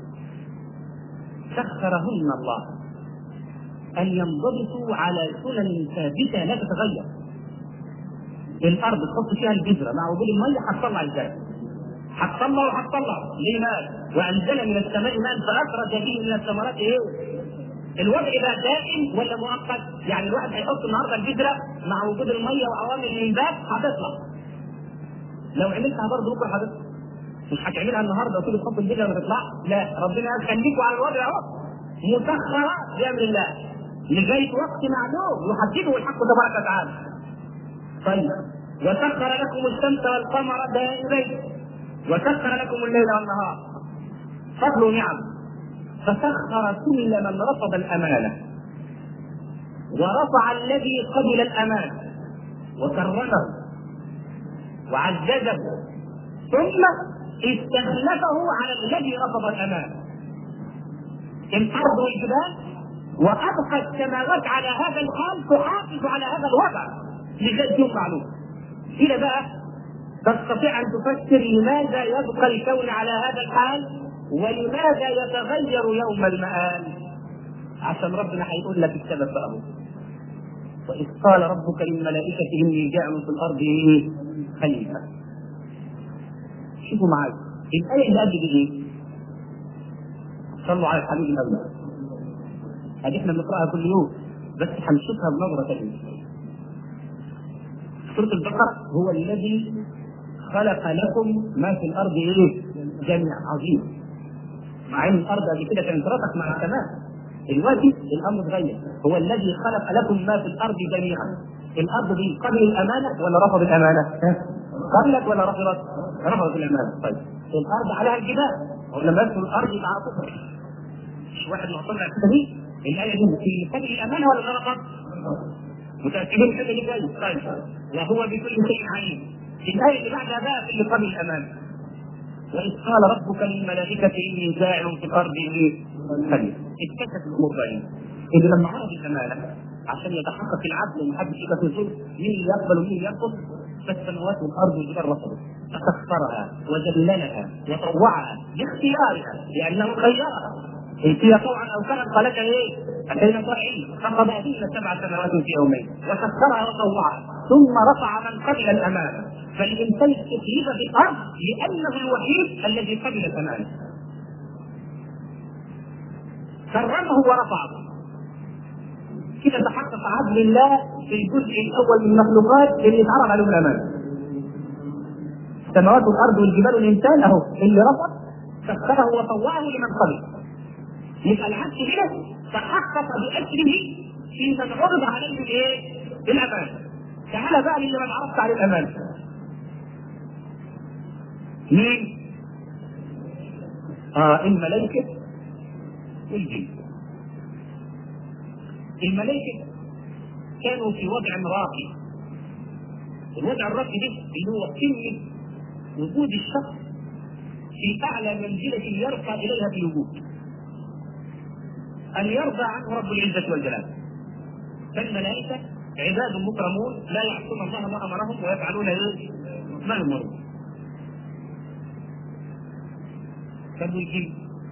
سخرهن الله ان ينضبطوا على سنن ثابته لا تتغير. الارض تحط فيها البذره مع وجود الميه هتطلع الزرع، هتطلع وهتطلع. ليه مال؟ وانزل من السماء ماء فاخرج به من الثمرات ايه؟ الوضع ده دائم ولا مؤقت؟ يعني الواحد هيحط النهارده البذره مع وجود الميه وعوامل الانبات هتطلع. لو عملتها برضه بكره هتطلع. مش هتعملها النهارده وتيجي تحط البذره ما تطلعش، لا، ربنا قال خليكوا على الوضع اهو، مسخرات بامر الله لغايه وقت معلوم يحدده الحق تبارك وتعالى. طيب، وسخر لكم الشمس والقمر دائبين وسخر لكم الليل والنهار، فضل نعم. فسخر كل من رفض الامانه ورفع الذي قبل الامانه وكرمه وعززه، ثم استخلفه على الذي رفض الامانه. الارض والجبال وأبقى السماوات على هذا الحال تحافظ على هذا الوضع لغاية يوم معلوم. إلى بقى تستطيع أن تفسر لماذا يبقى الكون على هذا الحال ولماذا يتغير يوم المآل. عشان ربنا هيقول لك السبب بقى. وإذ قال ربك للملائكة إني جاعل في الأرض خليفة. شوفوا معايا الآية اللي قبل دي صلوا على الحبيب الأول. هذه احنا بنقرأها كل يوم بس هنشوفها بنظرة ثانية. سورة البقرة هو الذي خلق لكم ما في الأرض جميعا. عظيم. مع ان الأرض قبل كده كانت رتق مع السماء، دلوقتي الأمر اتغير. هو الذي خلق لكم ما في الأرض جميعا. الأرض دي قبل الأمانة ولا رفض الأمانة؟ قبلت ولا رفضت؟ رفضت الأمانة. طيب الأرض عليها الجبال، ولما يدخل الأرض مع كفر مش واحد معترض على الحته دي. الآية دي في قبل الأمانة ولا رفض؟ متأكدين كده دي كويس. طيب وهو بكل شيء عليم. الآية اللي بعدها بقى في اللي قبل الأمانة. وإذ قال ربك للملائكة إني جاعل في الأرض خليفة. اتكتت الأمور بقى. إذا لما عرض الأمانة عشان يتحقق العدل ومحدش يبقى في الظلم مين اللي يقبل ومين يرفض، فالسماوات والأرض والجبال رفضوا، فكسرها وذللها وطوعها باختيارها لأنه خيرها. هي طوعا أو كرها قالت أتينا طائعين فقضى فينا 7 سنوات في يومين وكسرها وطوعها ثم رفع من قبل الأمانة. فالإنسان استجيب بالأرض لأنه الوحيد الذي قبل الأمانة، كرمه ورفعه. كده تحقق عدل الله في الجزء الأول من المخلوقات اللي اتعرض عليهم الأمانة. السماوات والأرض والجبال والإنسان أهو اللي رفض كسره وطوعه لمن قبل. يبقى العدل هنا تحقق بأجره في من عرض عليه الأمانة. تعال بقى للي من عرضت عليه الأمانة. مين؟ الملائكة والجن. الملائكة كانوا في وضع راقي. الوضع الراقي ده اللي هو كلمة وجود الشخص في أعلى منزلة يرقى إليها في الوجود، أن يرضى عنه رب العزة والجلال. فالملائكة عباد مكرمون لا يعصون الله ما أمرهم ويفعلون ما يؤمرون. طب الجن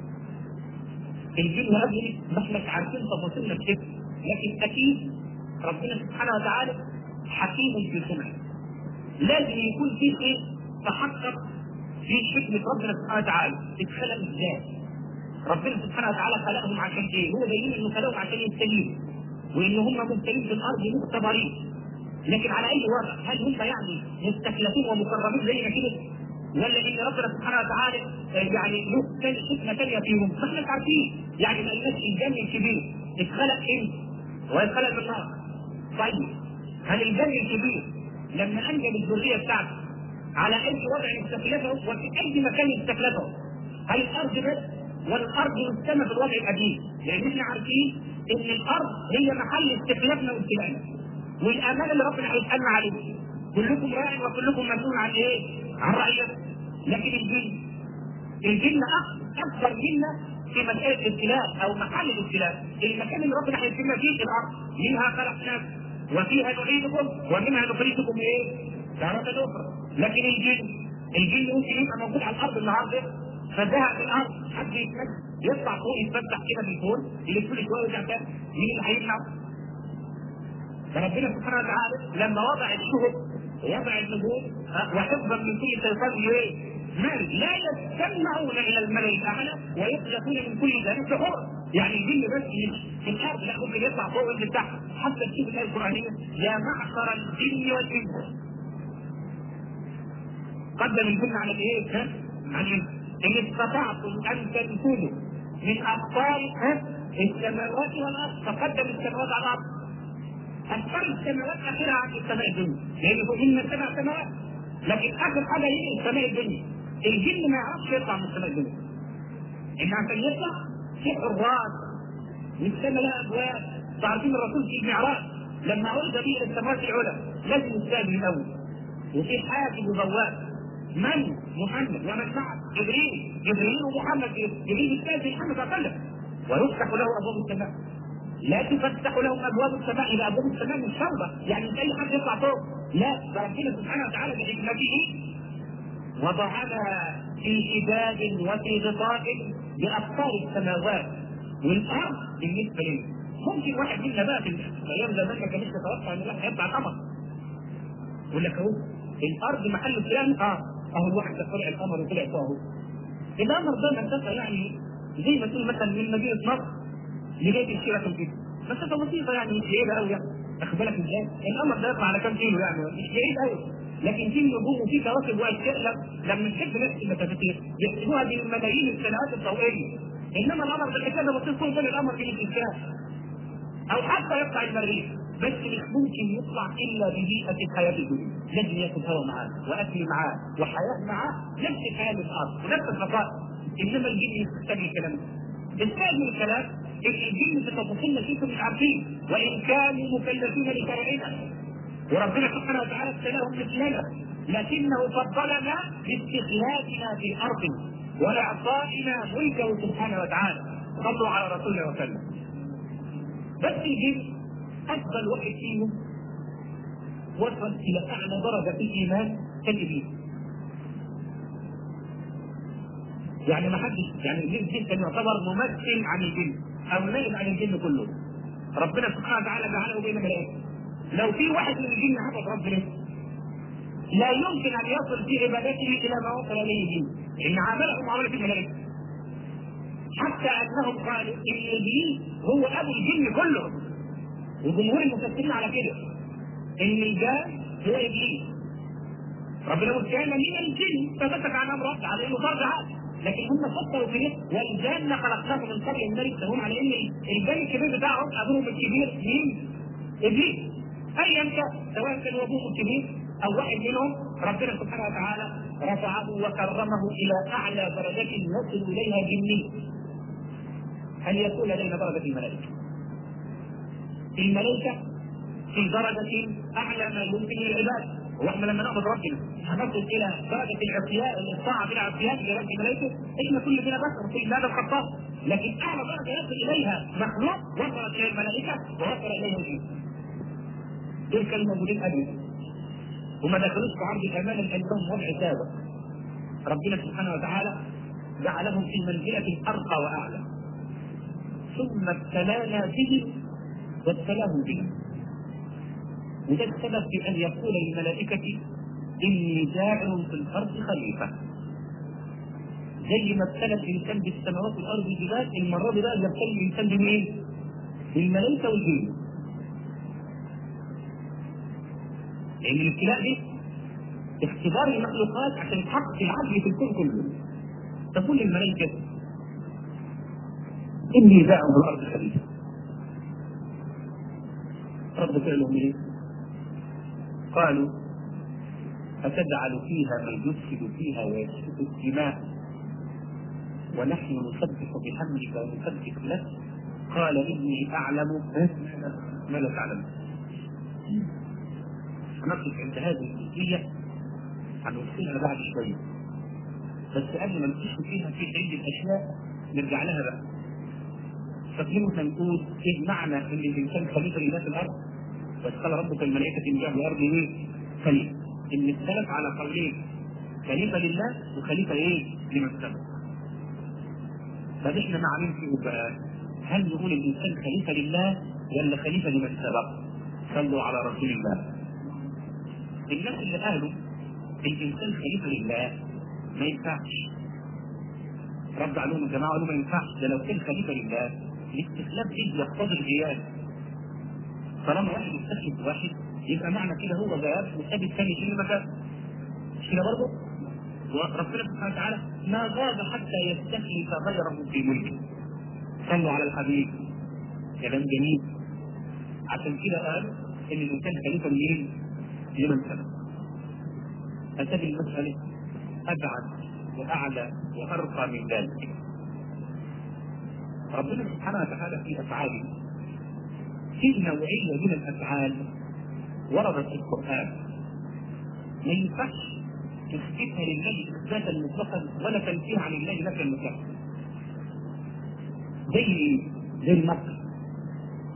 أجل ما احنا عارفين تفاصيلنا كتير، لكن أكيد ربنا سبحانه وتعالى حكيم في صنعه. لازم يكون في شيء تحقق في حكمة ربنا سبحانه وتعالى. اتخلق ازاي؟ ربنا سبحانه وتعالى خلقهم عشان ايه؟ هو باين انه خلقهم عشان يستجيبوا وان هم مبتلين في الارض مختبرين. لكن على اي وضع؟ هل هم يعني مستخلفين ومكرمين زينا كده؟ ولا ان ربنا سبحانه وتعالى يعني له حكمه ثانيه فيهم؟ ما احنا عارفين. يعني ما قلناش الجن الكبير اتخلق امتى؟ ويتخلق من النار. طيب هل الجن الكبير لما انجب الذريه بتاعته على اي وضع استخلفه وفي اي مكان استخلفه؟ هل الارض بس ولا الارض والسماء في الوضع القديم؟ لان احنا عارفين ان الارض هي محل استخلافنا وابتلاءنا والامانه اللي ربنا هيسالنا عليه. كلكم راع وكلكم مسؤول عن عن رعيته. لكن الجن اكبر منا في مساله الابتلاء او محل الابتلاء. المكان اللي ربنا هيسالنا فيه الارض، منها خلقناكم وفيها نعيدكم ومنها نخرجكم تارة اخرى. لكن الجن ممكن يبقى موجود على الارض النهارده فزهق في الارض، حد يطلع فوق يتفتح كده من فوق يلف كل شويه ويرجع تاني، مين اللي هيمنع؟ فربنا سبحانه وتعالى لما وضع الشهب ووضع النجوم وحفظا من كل شيطان مارد لا يستمعون الى الملأ الاعلى ويقذفون من كل جانب سحور. يعني الجن بس في الارض لا ممكن يطلع فوق وينزل تحت. حتى تشوف الايه القرانيه يا معشر الجن والانس. قدم الجن على عن ان استطعتم ان تنفذوا من اقطار السماوات والارض فقدم السماوات على الارض. اقطار السماوات اخرها عن السماء الدنيا لان فوقنا 7 سماوات، لكن اخر حاجه هي السماء الدنيا. الجن ما يعرفش يطلع من السماء الدنيا، ان عشان يطلع في حراس والسماء لها ابواب. تعرفين الرسول في المعراج لما عرض به الى السماوات العلى لازم يستاذن الاول وفي حاجب وبواب. من؟ محمد. ومن معه؟ جبريل ومحمد. جبريل يستاذن محمد صلى الله عليه وسلم ويفتح له ابواب السماء. لا تفتح لهم ابواب السماء، الى ابواب السماء مش شربه، يعني مش اي حد يطلع فوق، لا، فربنا سبحانه وتعالى بحكمته وضعنا في حجاب وفي غطاء باقطار السماوات والارض بالنسبه لنا. ممكن واحد منا بقى في الايام زمان ما كانش يتوقع ان الواحد هيطلع القمر، يقول لك اهو الارض محل فلان، اهو الواحد ده طلع القمر وطلع فوق اهو. القمر ده مسافه يعني زي ما تقول مثلا من مدينه نصر لغايه الشيراتون كده، مسافه بسيطه يعني مش بعيده قوي يعني، واخد بالك ازاي؟ القمر ده يطلع على كام كيلو يعني مش بعيد قوي، لكن في نجوم وفي كواكب واشياء لما نحب نحسب المسافات يحسبوها بالملايين السنوات الضوئيه، انما القمر ده كده بسيط فوق بين القمر بين الانسان او حتى يطلع المريخ، بس مش ممكن يطلع الا ببيئه الحياه الدنيا، لازم ياخد هواء معاه واكل معاه وحياه معاه، نفس الحياه الارض ونفس الخطأ. انما الجن يحتاج الكلام ده، الثاني من الكلام ان الجن في تفاصيل شيء مش عارفين، وان كانوا مكلفين لشرعنا وربنا سبحانه وتعالى ابتلاهم مثلنا، لكنه فضلنا باستخلافنا في الارض واعطائنا ملكه سبحانه وتعالى. صلوا على رسول الله وسلم. بس الجن افضل واحد فيهم وصل الى اعلى درجه في الايمان كالابليس. يعني ما حدش يعني الابليس كان يعتبر ممثل عن الجن او نائب عن الجن كله. ربنا سبحانه وتعالى جعله بين ملائكه. لو في واحد من الجن عبد ربنا لا يمكن ان يصل في عبادته الى ما وصل اليه الجن، ان عاملهم معامله الملائكه. حتى انهم قالوا ان الابليس هو ابو الجن كله، وجمهور المفسرين على كده ان الجان هو ابليس. ربنا يقول كان من الجن ففتك عن امر ربه على انه فرد عادي، لكن هم فكروا في كده والجان خلقناه من قبل الملك، فهم على ان الجان الكبير بتاعهم ابوهم الكبير مين؟ ابليس. ايا كان سواء كان ابوه الكبير او واحد منهم، ربنا سبحانه وتعالى رفعه وكرمه الى اعلى درجات يصل اليها جني. هل يكون لدينا درجه الملائكه؟ الملائكه في درجه اعلى ما يمكن للعباد، واحنا لما نعبد ربنا هنصل الى درجه العصيان، الطاعه بالعصيان لرب الملائكه. احنا كل فينا بشر في هذا الخطاب، لكن اعلى درجه يصل اليها مخلوق وصلت الى الملائكه ووصل اليها الجن. دول كانوا موجودين قبل وما دخلوش في عرض الامان لانهم وضع سابق. ربنا سبحانه وتعالى جعلهم في منزله ارقى واعلى، ثم ابتلانا بهم وابتلاهم بنا. وده السبب في ان يقول للملائكه اني جاعل في الارض خليفه. زي ما ابتلى الانسان بالسماوات والارض والجبال، المره دي بقى يبتلي الانسان بمين؟ بالملائكه والجن. لان الابتلاء دي اختبار المخلوقات عشان تحقق العدل في الكون كله. تقول للملائكه اني جاعل في الارض خليفه. رد فعلهم ايه؟ قالوا أتجعل فيها من يفسد فيها ويسفك الدماء ونحن نسبح بحمدك ونسبح لك؟ قال إني أعلم ما لا تعلم. هنقف عند هذه الجزئية هنوصلها بعد شوية، بس قبل ما نخش فيها في عدة أشياء نرجع لها بقى. فاكرين نقول إيه معنى إن الإنسان خليفة لله في الأرض؟ بس قال ربك الملائكة إن جاء الأرض إيه؟ خليفة. إن اختلف على قولين، خليفة لله وخليفة إيه؟ لمن سبق. طب إحنا مع مين فيهم بقى؟ هل نقول الإنسان خليفة لله ولا خليفة لمن سبق؟ صلوا على رسول الله. الناس اللي قالوا الإنسان خليفة لله ما ينفعش. رد عليهم الجماعة قالوا ما ينفعش، ده لو كان خليفة لله الاستخلاف دي يقتضي الغياب. طالما واحد يستخلف واحد يبقى معنى كده هو غياب وساب الثاني في المكان. مش كده برضه؟ وربنا سبحانه وتعالى ما غاب حتى يستخلف غيره في ملكه. صلوا على الحبيب. كلام جميل. عشان كده قال ان الانسان خليفه منين؟ لمن سبق. هذه المساله ابعد واعلى وارقى من ذلك. ربنا سبحانه وتعالى في افعاله في نوعيه من الافعال وردت في القران ما ينفعش تثبتها لله اثباتا مطلقا ولا تنفيها عن الله نفيا مطلقا. زي المكر.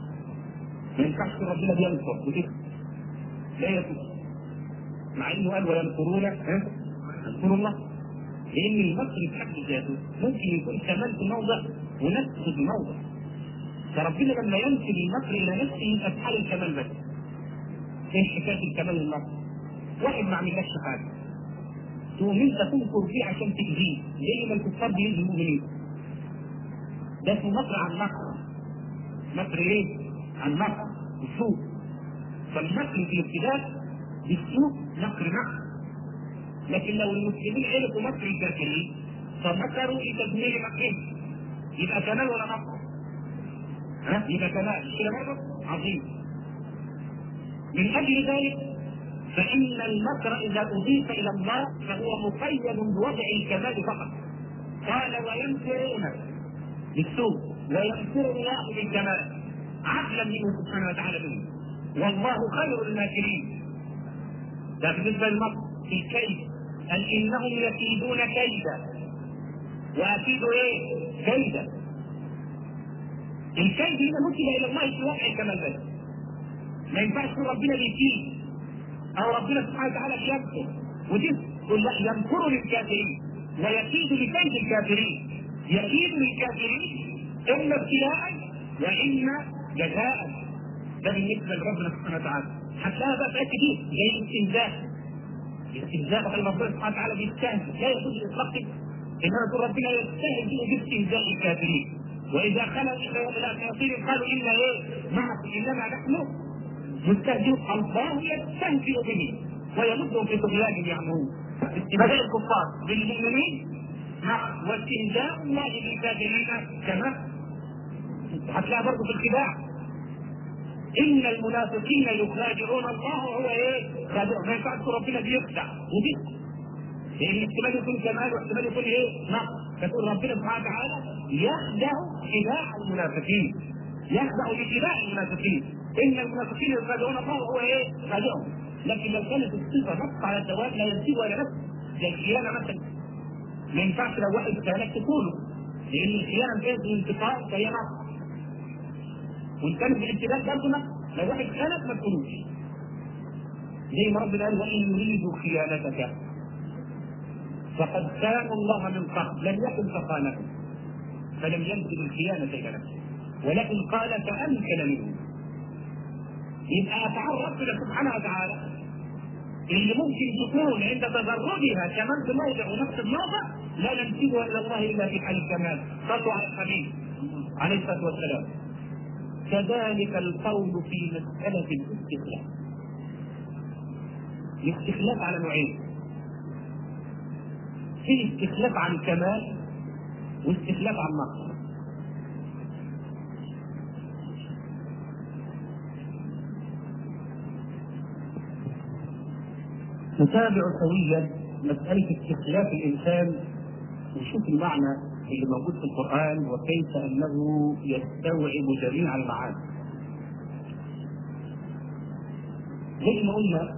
ما ينفعش ربنا بينصر وكده، لا يكون، مع انه قال وينصرون ينصر الله، لان المكر في حد ذاته ممكن يكون كمال في موضع ونفس في موضع. فربنا لما ينسب المكر الى نفسه يبقى في حال الكمال بس. ايه حكايه الكمال المكر؟ واحد ما عملكش حاجه تقوم انت تنكر فيه عشان تجزيه، زي ما الكفار بيجزوا المؤمنين. ده اسمه مكر عن مكر. مكر ايه؟ عن مكر السوء. فالمكر في الابتداء بالسوء مكر. لكن لو المسلمين عرفوا مكر الكافرين فمكروا لتدمير مكرهم، يبقى كمال ولا مكر؟ يبقى كمال كده برضه عظيم. من اجل ذلك فان المكر اذا اضيف الى الله فهو مقيد بوضع الكمال فقط. قال ويمكرون بالسوء ويمكر الله بالكمال عدلا منه سبحانه وتعالى منه، والله خير الماكرين. ده بالنسبه للمكر في الكيد، قال انهم يكيدون كيدا واكيدوا ايه؟ كيدا. الكيد هنا نسب الى الله في وضع الكمال بس. ما ينفعش ربنا بيكيد او ربنا سبحانه وتعالى بيمكر ودي قل لا، يمكر للكافرين ويكيد لكيد الكافرين. يكيد للكافرين اما ابتلاء واما جزاء. ده بالنسبه لربنا سبحانه وتعالى. هتلاقيها بقى في كتير زي الاستهزاء. الاستهزاء بقى ربنا سبحانه وتعالى بيستهزئ، لا يجوز الاطلاق، انما يقول ربنا يستهزئ باستهزاء الكافرين. واذا خلوا الى شياطين قالوا انا ايه؟ معكم انما نحن مستهزئون. الله يستهزئ به ويمدهم في طغيانهم يعمهون. استهزاء الكفار بالمؤمنين واستهزاء الله بالكافرين كما هتلاقي برضه في الخداع. ان المنافقين يخادعون الله وهو ايه؟ خادع. ما ينفعش ربنا بيخدع وبيخدع، لان احتمال يكون كمال واحتمال يكون ايه؟ نقص. فتقول ربنا سبحانه وتعالى يخدع خداع المنافقين، يخدع بخداع المنافقين. ان المنافقين يخادعون الله وهو ايه؟ خادعهم. لكن لو كانت الصفه نص على الدوام لا ينسبها الى نفسه، زي الخيانه مثلا. ما ينفعش لو واحد خيانك تقوله، لان الخيانه فيها الانتقام فهي نقص. وان كانت بالابتلاء برضه لو واحد خانك ما تقولوش، زي ما ربنا قال وان يريدوا خيانتك فقد خانوا الله من قبل لم يكن فخانهم فلم ينسب الخيانه الى نفسه، ولكن قال فامكن منه. يبقى افعال ربنا سبحانه وتعالى اللي ممكن تكون عند تجردها كمان في موضع ونفس الموضع لا ننسبها الى الله الا في حال الكمال. صلوا على الحبيب عليه الصلاه والسلام. كذلك القول في مسألة الاستخلاف. الاستخلاف على نوعين، في استخلاف عن كمال واستخلاف عن نقص. نتابع سويا مسألة استخلاف الإنسان ونشوف المعنى اللي موجود في القرآن وكيف أنه يستوعب جميع المعاني. زي ما قلنا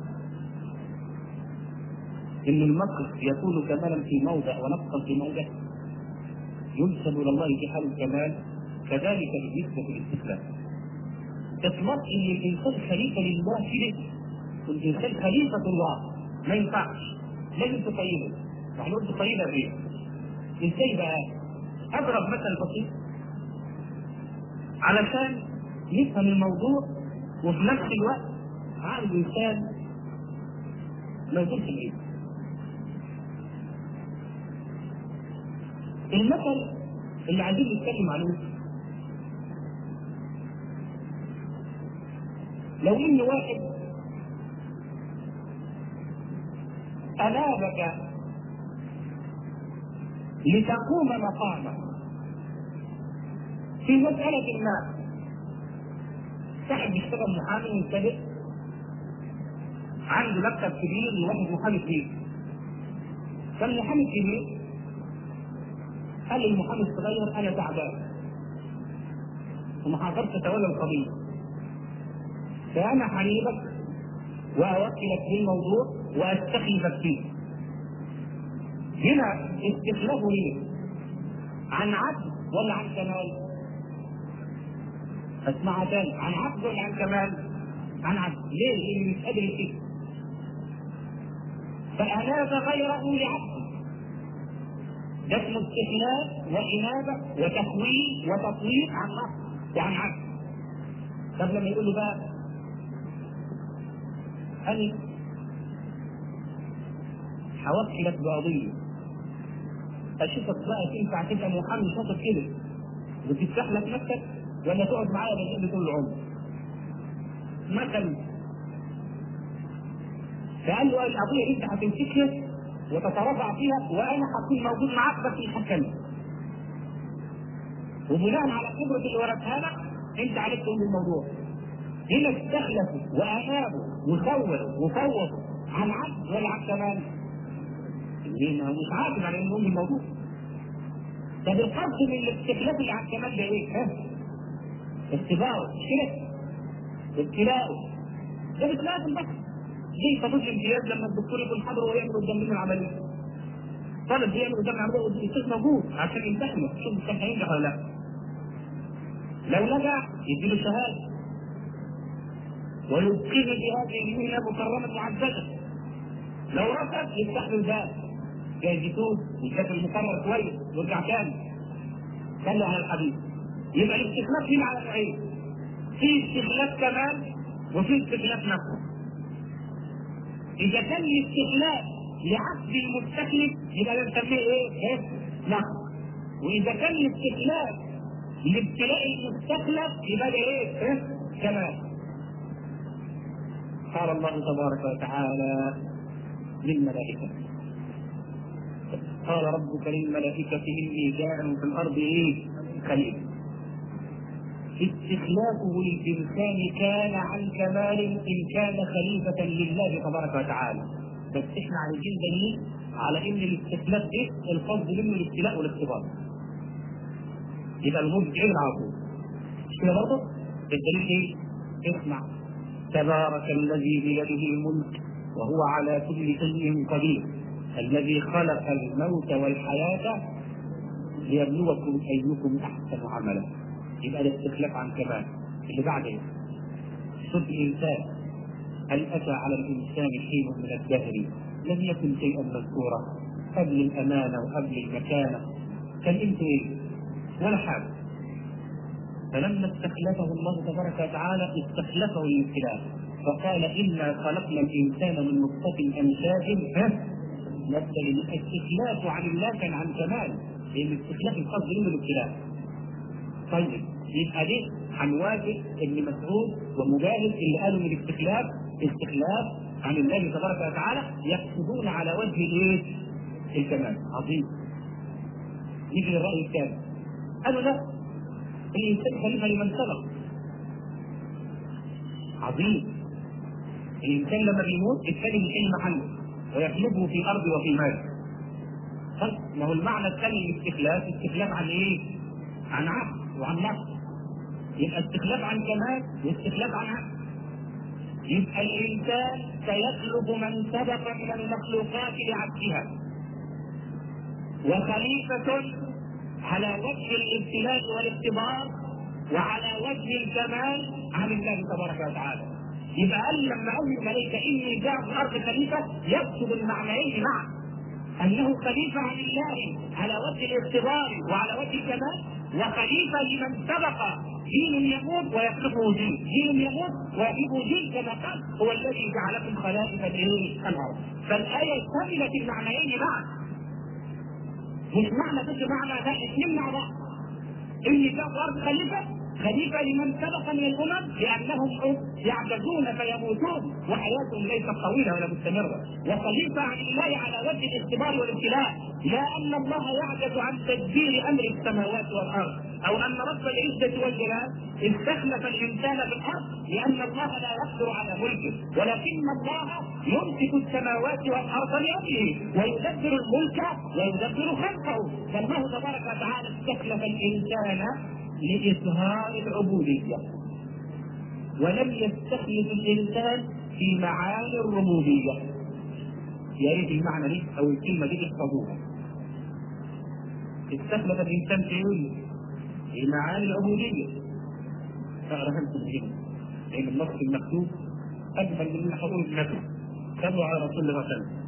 إن المكر يكون كمالا في موضع ونقصا في موضع ينسب إلى الله في حال الكمال، كذلك بالنسبة للاستخلاف. إطلاق إن الإنسان خليفة لله كده، والإنسان خليفة الله ما ينفعش، لازم تطيبه. وهنقول تطيبها بإيه؟ ازاي بقى؟ اضرب مثل بسيط علشان نفهم الموضوع وفي نفس الوقت عقل الانسان موجود في الايه. المثل اللي عايزين نتكلم عليه لو ان واحد انابك لتقوم مقامه في مسألة ما، صاحب بيشتغل محامي مبتدئ عنده مكتب كبير لواحد محامي كبير، فالمحامي الكبير قال للمحامي الصغير انا تعبان وما هقدرش اتولى القضية، فانا هنيبك واوكلك في الموضوع واستخلفك فيه. هنا استخلافه ليه؟ عن عدل ولا عن كمال؟ اسمعها تاني، عن عبد ولا عن كمال؟ عن عبد. ليه؟ لانه مش قادر يشيل. فأناب غيره لعبده. ده اسمه استخلاف وإنابة وتحويل وتطوير عن نفسه وعن عبده. طب لما يقول له بقى أنا هوكلك بقضية، أشوفك بقى تنفع تبقى محامي شاطر كده وتفتح لك نفسك ولا تقعد معايا بالجنب طول العمر؟ مثلا فقال له القضية دي أنت هتمسكها وتتربع فيها وأنا هكون موجود معاك بس مش هتكلم. وبناء على خبرة اللي ورثها لك أنت عليك تقول الموضوع. هنا استخلفوا وأنابوا وسولوا وفوضوا عن عبد ولا عن كمال؟ ليه؟ مش عارف على انهم الموضوع. طب القصد من الاستخلاف اللي على الكمال ده ايه؟ اختباره، مش كده؟ ابتلاءه. ده ابتلاء البشر. دي طبيب الامتياز لما الدكتور يكون حاضر ويعمل قدام منه العمليه. طالب بيعمل قدام العمليه والاستاذ موجود عشان يمتحنه، شوف كان هينجح ولا لا. لو نجح يديله شهاده ويبقيه بهذه المهنه مكرمه معززه. لو رفض يفتح له الباب جايزتوه ويشوف المقرر كويس ويرجع تاني. صلوا على الحبيب. يبقى الاستخلاف هنا على نوعين، في استخلاف كمال وفي استخلاف نفسه. اذا كان الاستخلاف لعبد المستخلف يبقى ده نسميه ايه؟ نقص. واذا كان الاستخلاف لابتلاء المستخلف يبقى ده ايه؟ كمال. قال الله تبارك وتعالى للملائكه قال ربك للملائكه اني جاعل في الارض ايه؟ خليفه. استخلافه للإنسان كان عن كمال إن كان خليفة لله تبارك وتعالى. بس احنا عايزين دليل على ان الاستخلاف ده القصد منه الابتلاء والاختبار. يبقى الموت بعيد على طول. مش كده برضه؟ الدليل ايه؟ اسمع. تبارك الذي بيده الملك وهو على كل شيء قدير الذي خلق الموت والحياة ليبلوكم أيكم أحسن عملا. يبقى الاستخلاف عن كمال. اللي بعده صدق الإنسان. هل أتى على الإنسان حين من الدهر لم يكن شيئا مذكورا؟ قبل الأمانة وقبل المكانة كان انتوا ايه؟ ولا حاجة. فلما استخلفه الله تبارك وتعالى استخلفه الابتلاء فقال إنا خلقنا الإنسان من نطفة أمشاج نبتلي. الاستخلاف عن الله كان عن كمال، لأن الاستخلاف القصد منه الابتلاء. طيب يبقى دي هنواجه ابن مسعود ومجاهد اللي قالوا من الاستخلاف استخلاف عن الله تبارك وتعالى يقصدون على وجه الايه؟ الكمال. عظيم. نيجي للرأي الثاني. قالوا لا، الإنسان خليفة لمن سبق. عظيم. الإنسان لما بيموت الثاني بيحل محله ويخلفه في الأرض وفي ماله. طيب ما هو المعنى الثاني للاستخلاف استخلاف عن ايه؟ عن عبد وعن نفس. يبقى استخلاف عن كمال واستخلاف عن عبد. يبقى الإنسان سيخلق من سبق من المخلوقات لعبدها، وخليفة على وجه الابتلاء والاختبار وعلى وجه الكمال عن الله تبارك وتعالى. يبقى قال لما قال الملائكة إني جاء في الأرض خليفة يقصد المعنيين معا، أنه خليفة عن الله على وجه الاختبار وعلى وجه الكمال، وخليفة لمن سبق جيل يموت ويخلفه جيل، جيل يموت ويخلفه جيل كما قال هو الذي جعلكم خلائف الأرض. فالآية شملت المعنيين معا، مش معنى بس معنى ده اثنين مع بعض. إني جاء في الأرض خليفة لمن سبق من الأمم لأنهم يعجزون فيموتون وحياتهم ليست طويلة ولا مستمرة، وخليفة عن الله على وجه الاختبار والابتلاء، لا أن الله يعجز عن تدبير أمر السماوات والأرض، أو أن رب العزة والجلال استخلف الإنسان في الأرض لأن الله لا يقدر على ملكه، ولكن الله يمسك السماوات والأرض لأمره ويدبر الملك ويدبر خلقه. فالله تبارك وتعالى استخلف الإنسان لإظهار العبودية، ولم يستخلف الإنسان في معاني الربوبية. يا ريت المعنى دي أو الكلمة دي تحفظوها. استخلف الإنسان في معاني العبودية. اقراها لكم هنا لان النص المكتوب اجمل من اللي هقوله النبي. صلوا على رسول الله صلى الله عليه وسلم.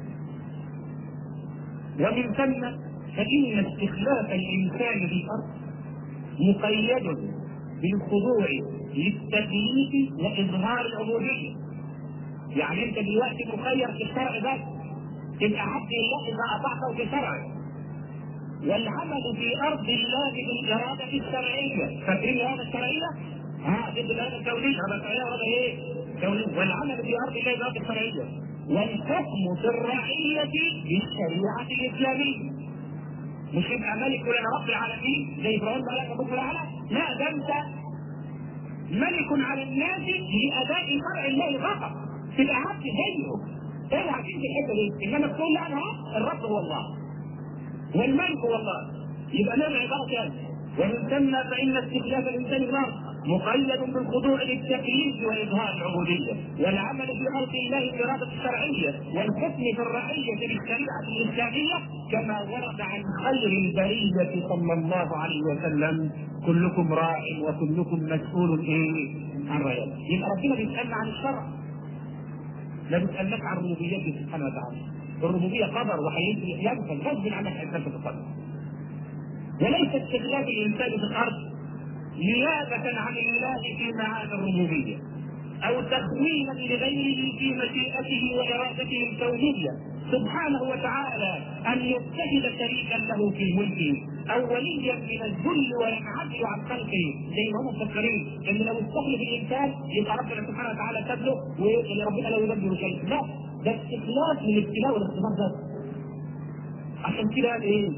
ومن ثم فإن استخلاف الإنسان في الأرض مقيد بالخضوع للتكليف وإظهار العبودية. يعني أنت دلوقتي مخير في الشرع بس تبقى عبد الله إذا أطعته في شرعه، والعمل في أرض الله بالإرادة الشرعية. فاكرين الإرادة الشرعية؟ ضد الإرادة الكونية، هذا الشرعية ولا إيه؟ كونية. والعمل في أرض الله بالإرادة الشرعية، والحكم في الرعية بالشريعة الإسلامية. مش يبقى ملك ولا رب العالمين زي ابراهيم عليه رب العالمين، لا ده انت ملك على الناس لاداء شرع الله فقط، تبقى عبد زيه. اوعى تنسى الحته دي، انما تقول لا انا الرب هو الله والملك هو الله، يبقى لنا عباره ثانيه. ومن ثم فان استخلاف الانسان الارض مقيد بالخضوع للتكليف واظهار العبوديه، والعمل في خلق الله بالاراده الشرعيه، والحكم في الرعيه بالشريعه الاسلاميه، كما ورد عن خير البريه صلى الله عليه وسلم: كلكم راع وكلكم مسؤول عن رعيته. يبقى ربنا بيسالنا عن الشرع، لا بيسالك عن ربوبيته سبحانه وتعالى. الربوبيه قدر وهينزل ينفذ غصب عنك حساب القدر. وليس استخلاف الانسان في الارض نيابة عن الله في معاني الربوبية أو تخوينا لغيره في مشيئته وإرادته الكونية سبحانه وتعالى، أن يتخذ شريكا له في ملكه أو وليا من الذل وينعزل عن خلقه، زي ما هم مفكرين إن لو استخلف الإنسان يبقى ربنا سبحانه وتعالى تبله وربنا لا يبدل شيء. لا، ده استخلاف من الابتلاء والاختبار ده. عشان كده قال إيه؟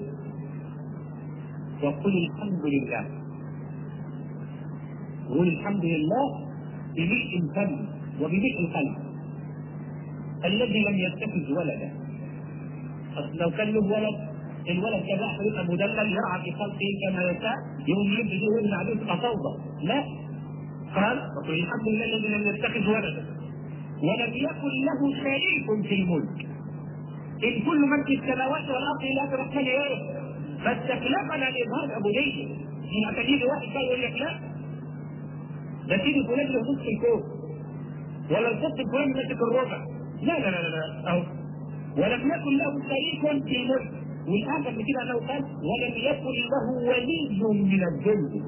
وقل الحمد لله. وقول الحمد لله بملء الفم وبملء القلب الذي لم يتخذ ولدا. اصل لو كان له ولد، الولد كذا هيبقى مدلل يرعى في خلقه كما يشاء، يوم يبدو يقول عليه فوضى. لا، قال وقل الحمد لله الذي لم يتخذ ولدا ولم يكن له شريك في الملك. ان كل من في السماوات والارض الا برحمن ايه؟ فاستكلفنا لاظهار العبوديه. من تجيب واحد جاي يقول لك لا ده سيدي فلان له نصف الكون ولا القط الفلاني ماسك الربع. لا لا لا لا اهو. ولم يكن له شريك في الملك، والاخر من كده انه قال ولم يكن له ولي من الذل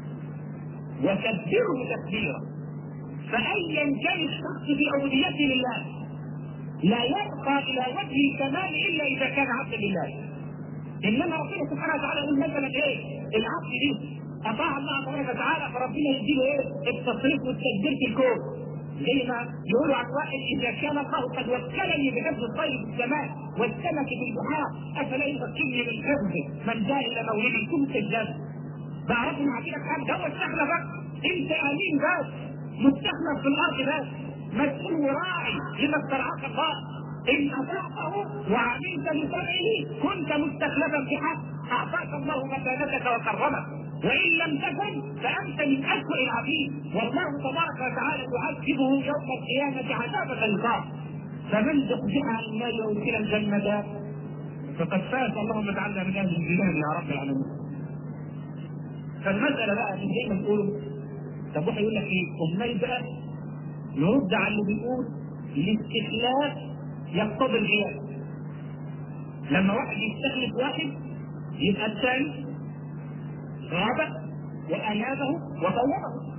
وكبره تكبيرا. فايا كان الشخص في عبوديته لله لا يبقى الى وجه الكمال الا اذا كان عبدا لله. انما ربنا سبحانه وتعالى يقول مثلا ايه؟ العبد دي اطاع الله تبارك وتعالى فربنا يديله ايه؟ التصريف والتدبير في الكون. زي ما يقولوا عن واحد اذا كان الله قد وكلني بحفظ الطير في السماء والسمك في البحار افلا يفكرني بالحفظ من جاء الى مولدي كنت الجنه. بعرفوا مع كده حاجه هو استخلفك انت امين بس مستخلف في الارض بس مسؤول وراعي لما استرعاك الله. ان اطعته وعملت بشرعه كنت مستخلفا بحق اعطاك الله مكانتك وكرمك، وان لم تكن فانت من اسوء العبيد، والله تبارك وتعالى يعذبه يوم القيامه عذاب الغلظاء. فمن زحزح عن النار وادخل الجنه فقد فاز. اللهم اجعلنا من اهل الجنان يا رب العالمين. فالمساله بقى زي ما بيقولوا، طب واحد يقول لك ايه؟ امال بقى نرد على اللي بيقول الاستخلاف يقتضي الغياب. لما واحد يستخلف واحد يبقى الثاني غاب وانابه وطوره.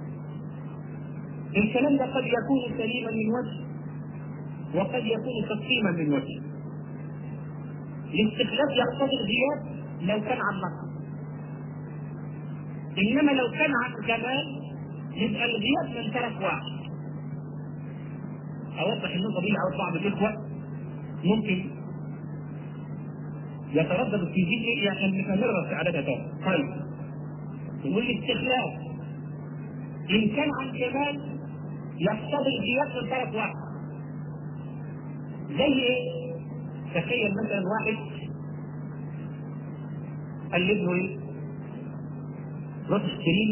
الكلام ده قد يكون سليما من وجه وقد يكون سقيما من وجه. الاستخلاف يقتضي الغياب لو كان عن نقص، انما لو كان عن كمال يبقى الغياب من طرف واحد. اوضح النقطه دي على بعض الاخوه ممكن يتردد في ذكر عشان نستمر في عددها تاني. طيب والاستخلاف ان كان عن كمال يقتضي الغياب من طرف واحد. زي ايه؟ تخيل مثلا واحد قال له ايه؟ روح اشتري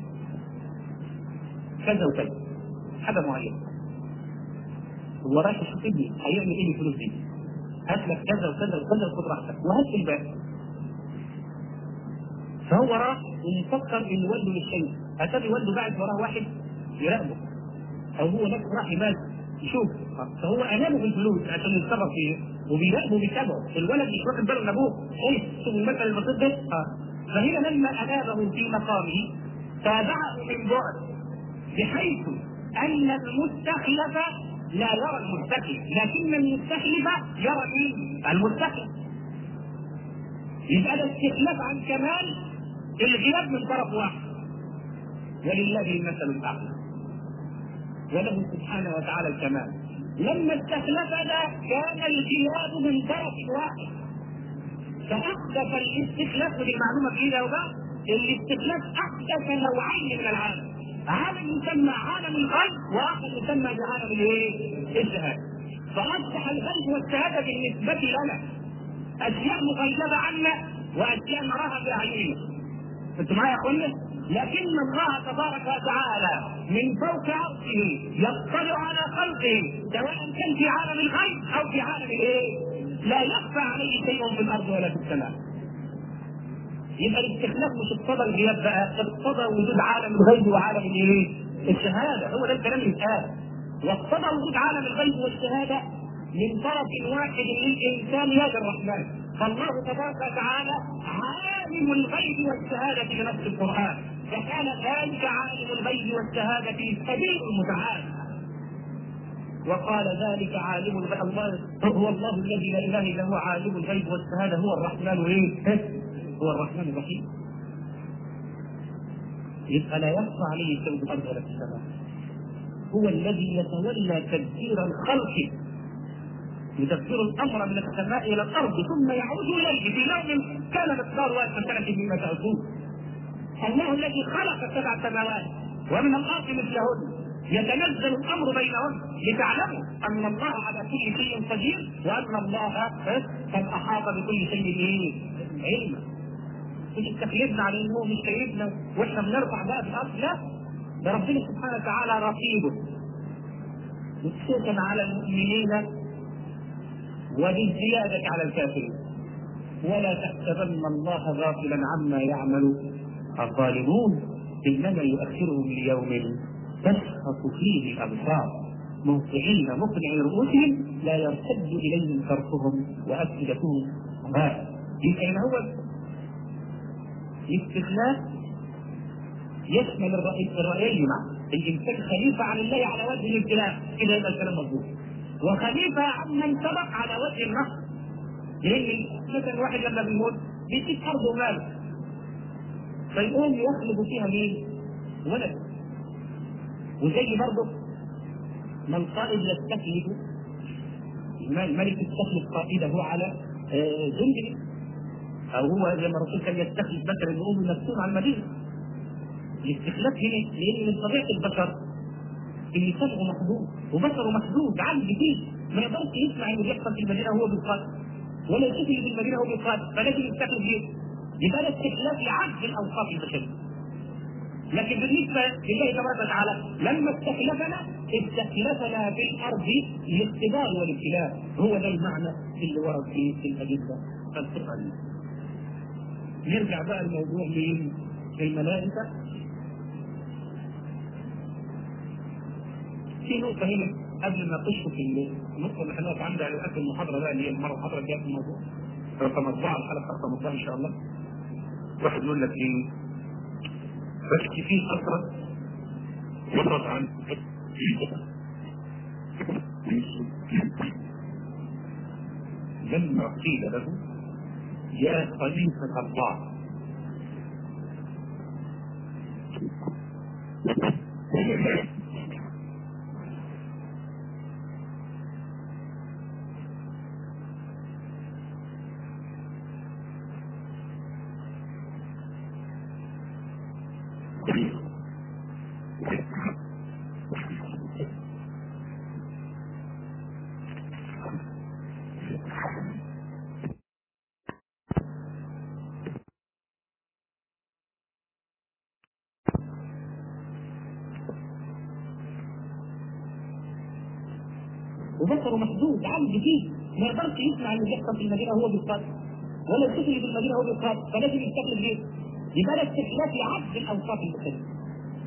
كذا وكذا حاجه معينه، هو رايح يشوف ابني هيعمل ايه بالفلوس دي؟ هات لك كذا وكذا وكذا وخد راحتك وهات الباقي. فهو راح ومفكر ان والده للشيء اتاري والده بعد وراه واحد يراقبه، او هو نفسه راح يبات يشوف، فهو امامه الفلوس عشان يتصرف فيه وبيراقبه وبيتابعه. الولد مش واخد باله ان ابوه شايف شوف المثل البسيط ده. فهنا لما انابه في مقامه تابعه من بعد، بحيث ان المستخلف لا يرى المستخلف، لكن المستخلف يرى مين؟ المستخلف. يبقى ده استخلاف عن كمال الغياب من طرف واحد، ولله المثل الاعلى وله سبحانه وتعالى الكمال. لما استخلفنا كان الغياب من طرف واحد، فاحدث الاستخلاف، ودي معلومه جديده وبقى الاستخلاف احدث نوعين من العالم، عالم يسمى عالم الغيب واخر يسمى بعالم الايه؟ الشهاده. فاصبح الغيب والشهاده بالنسبه لنا اشياء مغيبه عنا واشياء نراها باعيننا. انتوا معايا يا اخوانا؟ لكن الله تبارك وتعالى من فوق عرشه يطلع على خلقه سواء كان في عالم الغيب او في عالم الايه؟ لا يخفى عليه شيء في الارض ولا في السماء. يبقى الاستخلاف مش اقتضى الغياب بقى، اقتضى وجود عالم الغيب وعالم الايه؟ الشهاده. هو ده الكلام اللي اتقال. واقتضى وجود عالم الغيب والشهاده من طرف واحد للانسان يد الرحمن. فالله تبارك وتعالى عالم الغيب والشهاده في نفس القران، فكان ذلك عالم الغيب والشهاده كبير متعال. وقال ذلك عالم الله هو الله الذي لا اله الا هو عالم الغيب والشهاده هو الرحمن ايه؟ هو الرحمن الرحيم. يبقى لا يخفى عليه شيء في الارض ولا في السماء. هو الذي يتولى تدبير الخلق، يدبر الامر من السماء الى الارض ثم يعود اليه في يوم كان مقداره 1000 سنه مما تعدون. الله الذي خلق 7 سماوات ومن الارض مثلهن يتنزل الامر بينهن لتعلموا ان الله على كل شيء قدير وان الله قد احاط بكل شيء علما. مش تكلفنا على انه مش سيدنا واحنا بنرفع بقى في الارض، لا، ده ربنا سبحانه وتعالى رقيب خصوصا على المؤمنين وبالزياده على الكافرين. ولا تحسبن الله غافلا عما يعمل الظالمون انما يؤخرهم ليوم تشخص فيه الابصار مهطعين مقنعي رؤوسهم لا يرتد اليهم طرفهم وافئدتهم هواء. يبقى هو الاستخلاف يشمل الرأيين معا، الانسان خليفه عن الله على وجه الابتلاء كده يبقى الكلام مظبوط، وخليفه عمن سبق على وجه النصر. لان مثلا واحد لما بيموت بيسيب ارضه وماله فيقوم يخلق فيها مين؟ ولد. وزي برضه ما القائد يستخلف الملك يستخلف قائده على جنده، او هو زي ما الرسول كان يستخلف مثلا الام المكتوم على المدينه. الاستخلاف هنا لان من طبيعه البشر ان سمعه محدود وبصره محدود عن جديد، ما يقدرش يسمع اللي بيحصل في المدينه وهو بيقاتل ولا يشوف اللي في المدينه وهو بيقاتل، فلازم يستخلف فيه. يبقى ده استخلاف لعجز الاوصاف البشريه. لكن بالنسبه لله تبارك وتعالى لما استخلفنا في الارض للاختبار والابتلاء. هو ده المعنى اللي ورد في الادله القرانيه. نرجع بقى الموضوع للملائكه. في نقطه هنا قبل ما نخش في النقطه اللي هنقف عندها على اخر المحاضره بقى اللي هي المحاضره الجايه في الموضوع رقم 4 الحلقه رقم 4 ان شاء الله. واحد يقول لك ايه؟ بس في فتره وصلت عن لما قيل له يا خليفه الله وبصره محدود عن جديد، ما يقدرش يسمع اللي بيحصل في المدينه وهو بيقاتل ولا يشوف اللي في المدينه وهو بيقاتل، فلازم يستخلف فيه. يبقى ده استخلاف لعجز الاوصاف البشريه.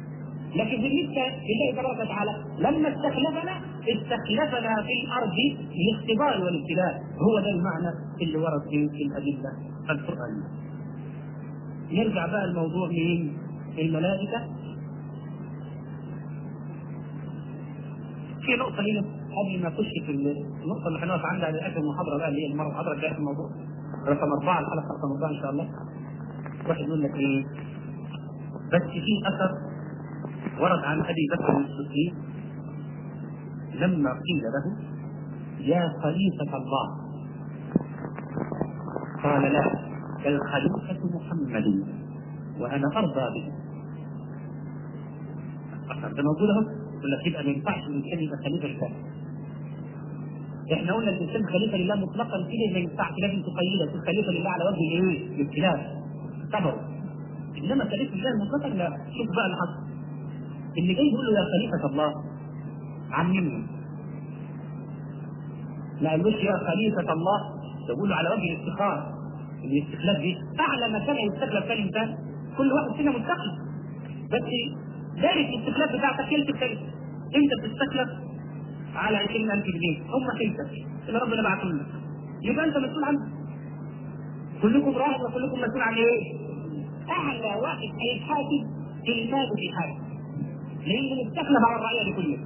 لكن بالنسبه لله تبارك وتعالى لما استخلفنا في الارض للاختبار والابتلاء. هو ده المعنى اللي ورد في الادله القرانيه. نرجع بقى الموضوع من الملائكه. في نقطه هنا قبل ما اخش في النقطه اللي هنقف عندها لاخر المحاضره بقى، اللي هي المحاضره الجايه في الموضوع رقم 4، الحلقه رقم 4 ان شاء الله. واحد يقول لك ايه؟ بس في اثر ورد عن ابي بكر الصديق لما قيل له يا خليفه الله قال لا، بل خليفه محمد وانا ارضى به. ده موجود اهو. يقول لك يبقى ما ينفعش الانسان يبقى خليفه لله. احنا قلنا الانسان خليفه لله مطلقا كده ما ينفعش، لازم تقيده تكون خليفه لله على وجه الايه؟ الابتلاء طبعا. انما خليفه لله مطلقا لا. شوف بقى اللي حصل. اللي جاي يقول له يا خليفه الله عممني، ما قالوش يا خليفه الله، يقول له على وجه الافتخار. الاستخلاف دي اعلى مكان يستخلف فيه الانسان. كل واحد فينا مستخلف، بس دارس الاستخلاف بتاعتك كلمه الكلمه. انت بتستخلف على 20,000 جنيه، هم خلفك اللي ربنا بعتهم لك، يبقى انت مسؤول عنه. كلكم راهب وكلكم مسؤول عن ايه؟ اعلى واحد هيتحاسب المال في حاجه، لانه مستخلف على الرعيه دي كلها.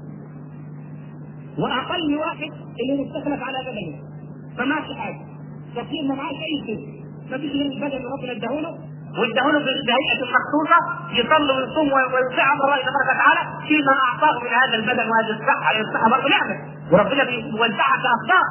واقل واحد اللي مستخلف على بدنه، فما في حاجه، فقير ما معاش اي شيء، ما فيش غير البدن اللي ربنا اداهوله، واداهوله بهيئه مخصوصه يصلي ويصوم ويطيع امر الله تبارك وتعالى فيما اعطاه من هذا البدن وهذه الصحه. الصحه برضه نعمه وربنا بيوزعها كاقدار.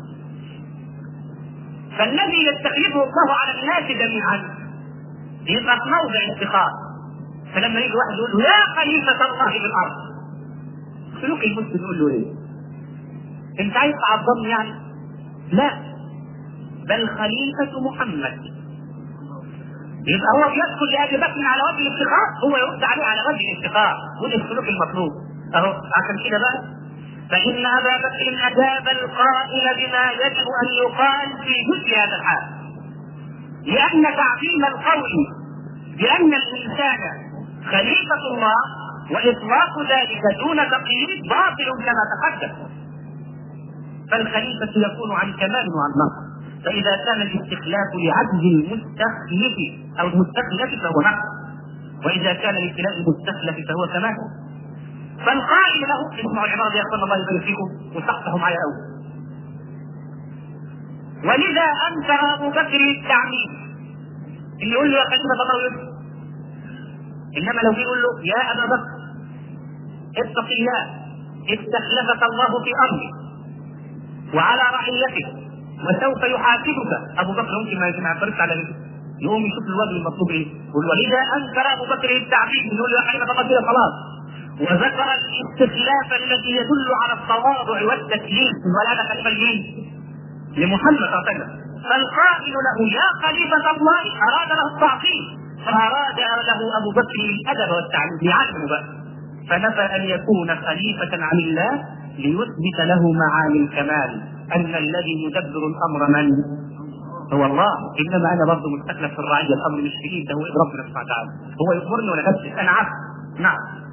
فالذي يستخلفه الله على الناس جميعا يبقى في موضع افتخار. فلما يجي واحد يقول له يا خليفه الله في الارض، سلوك المسلم يقول له ايه؟ انت عايز تعظمني يعني؟ لا، بل خليفه محمد. يبقى هو بيدخل لابي بكر على وجه الافتخار، هو يرد عليه على وجه الافتخار، وده السلوك المطلوب اهو. عشان كده بقى فان ابا بكر اجاب القائل بما يجب ان يقال في مثل هذا الحال، لان تعظيم القول بان الانسان خليفه الله واطلاق ذلك دون تقييد باطل كما تقدم. فالخليفه يكون عن كمال وعن نقص، فإذا كان الاستخلاف لعجز المستخلف أو المستخلف فهو نقص، وإذا كان لابتلاء المستخلف فهو كمال. فالقائل له، اسمعوا العبارة يا أخوان الله يبارك فيكم وصححوا معي أول. ولذا أنكر أبو بكر التعميم، اللي يقول له يا خليفة الله يسر. إنما لو يقول له يا أبا بكر اتق الله، استخلفك الله في أرضك وعلى رعيتك وسوف يحاسبك. ابو بكر ممكن ما يعترضش على ذلك، يقوم يشوف الوجه المطلوب ايه. ولذا انكر ابو بكر التعبير، يقول له يا خليفه فقط كده خلاص. وذكر الاستخلاف الذي يدل على التواضع والتكليف، ولا هذا خليفه لمين؟ لمحمد صلى الله عليه وسلم. فالقائل له يا خليفه الله اراد له التعظيم، فاراد له ابو بكر الادب والتعليم يعلمه بقى، فنفى ان يكون خليفه عن الله ليثبت له معاني الكمال، أن الذي يدبر الأمر من؟ هو الله. إنما أنا برضه مستخلف في الرعية، الأمر مش في إيده، هو ربنا سبحانه وتعالى، هو يأمرني ولا نفسي أنا عبد. نعم.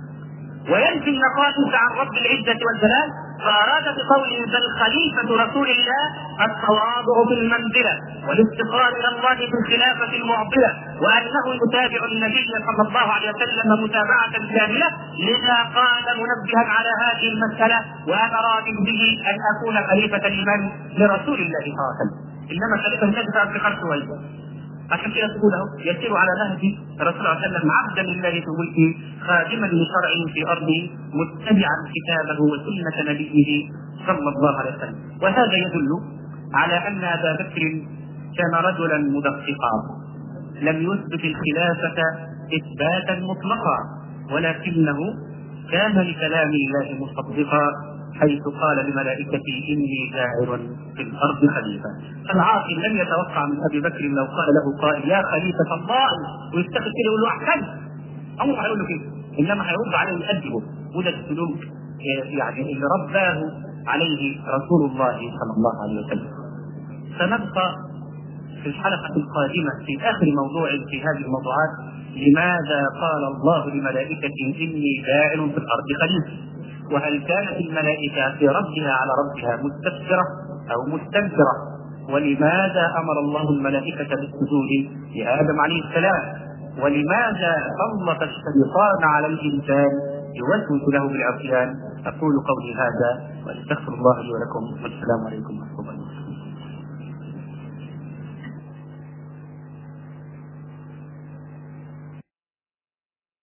وينفي النقائص عن رب العزة والجلال، فأراد بقوله بل خليفة رسول الله التواضع بالمنزلة والافتقار إلى الله بالخلافة المعضلة، وأنه يتابع النبي صلى الله عليه وسلم متابعة كاملة. لذا قال منبها على هذه المسألة وأنا راض به أن أكون خليفة لمن؟ لرسول الله صلى الله عليه وسلم. إنما خليفة النبي فافتخار شوية. عشان كده تقول اهو يسير على نهج الرسول صلى الله عليه وسلم عبدا لله في ملكه خادما لشرعه في ارضه متبعا كتابه وسنه نبيه صلى الله عليه وسلم. وهذا يدل على ان ابا بكر كان رجلا مدققا لم يثبت الخلافه اثباتا مطلقا، ولكنه كان لكلام الله مصدقا حيث قال لملائكته اني جاعل في الارض خليفه. العاقل لم يتوقع من ابي بكر لو قال له قائل يا خليفه الله ويفتخر كده يقول له احسن، عمره هيقول له كده، انما هيرد عليه ويؤدبه. وده السلوك يعني اللي رباه عليه رسول الله صلى الله عليه وسلم. سنبقى في الحلقه القادمه في اخر موضوع في هذه الموضوعات لماذا قال الله لملائكته إني جاعل في الأرض خليفة؟ وهل كانت الملائكة في ردها على ربها مستكبرة أو مستنكرة؟ ولماذا أمر الله الملائكة بالسجود لآدم عليه السلام؟ ولماذا سلط الشيطان على الإنسان يوسوس له بالعصيان؟ أقول قولي هذا وأستغفر الله لي ولكم، والسلام عليكم ورحمة الله.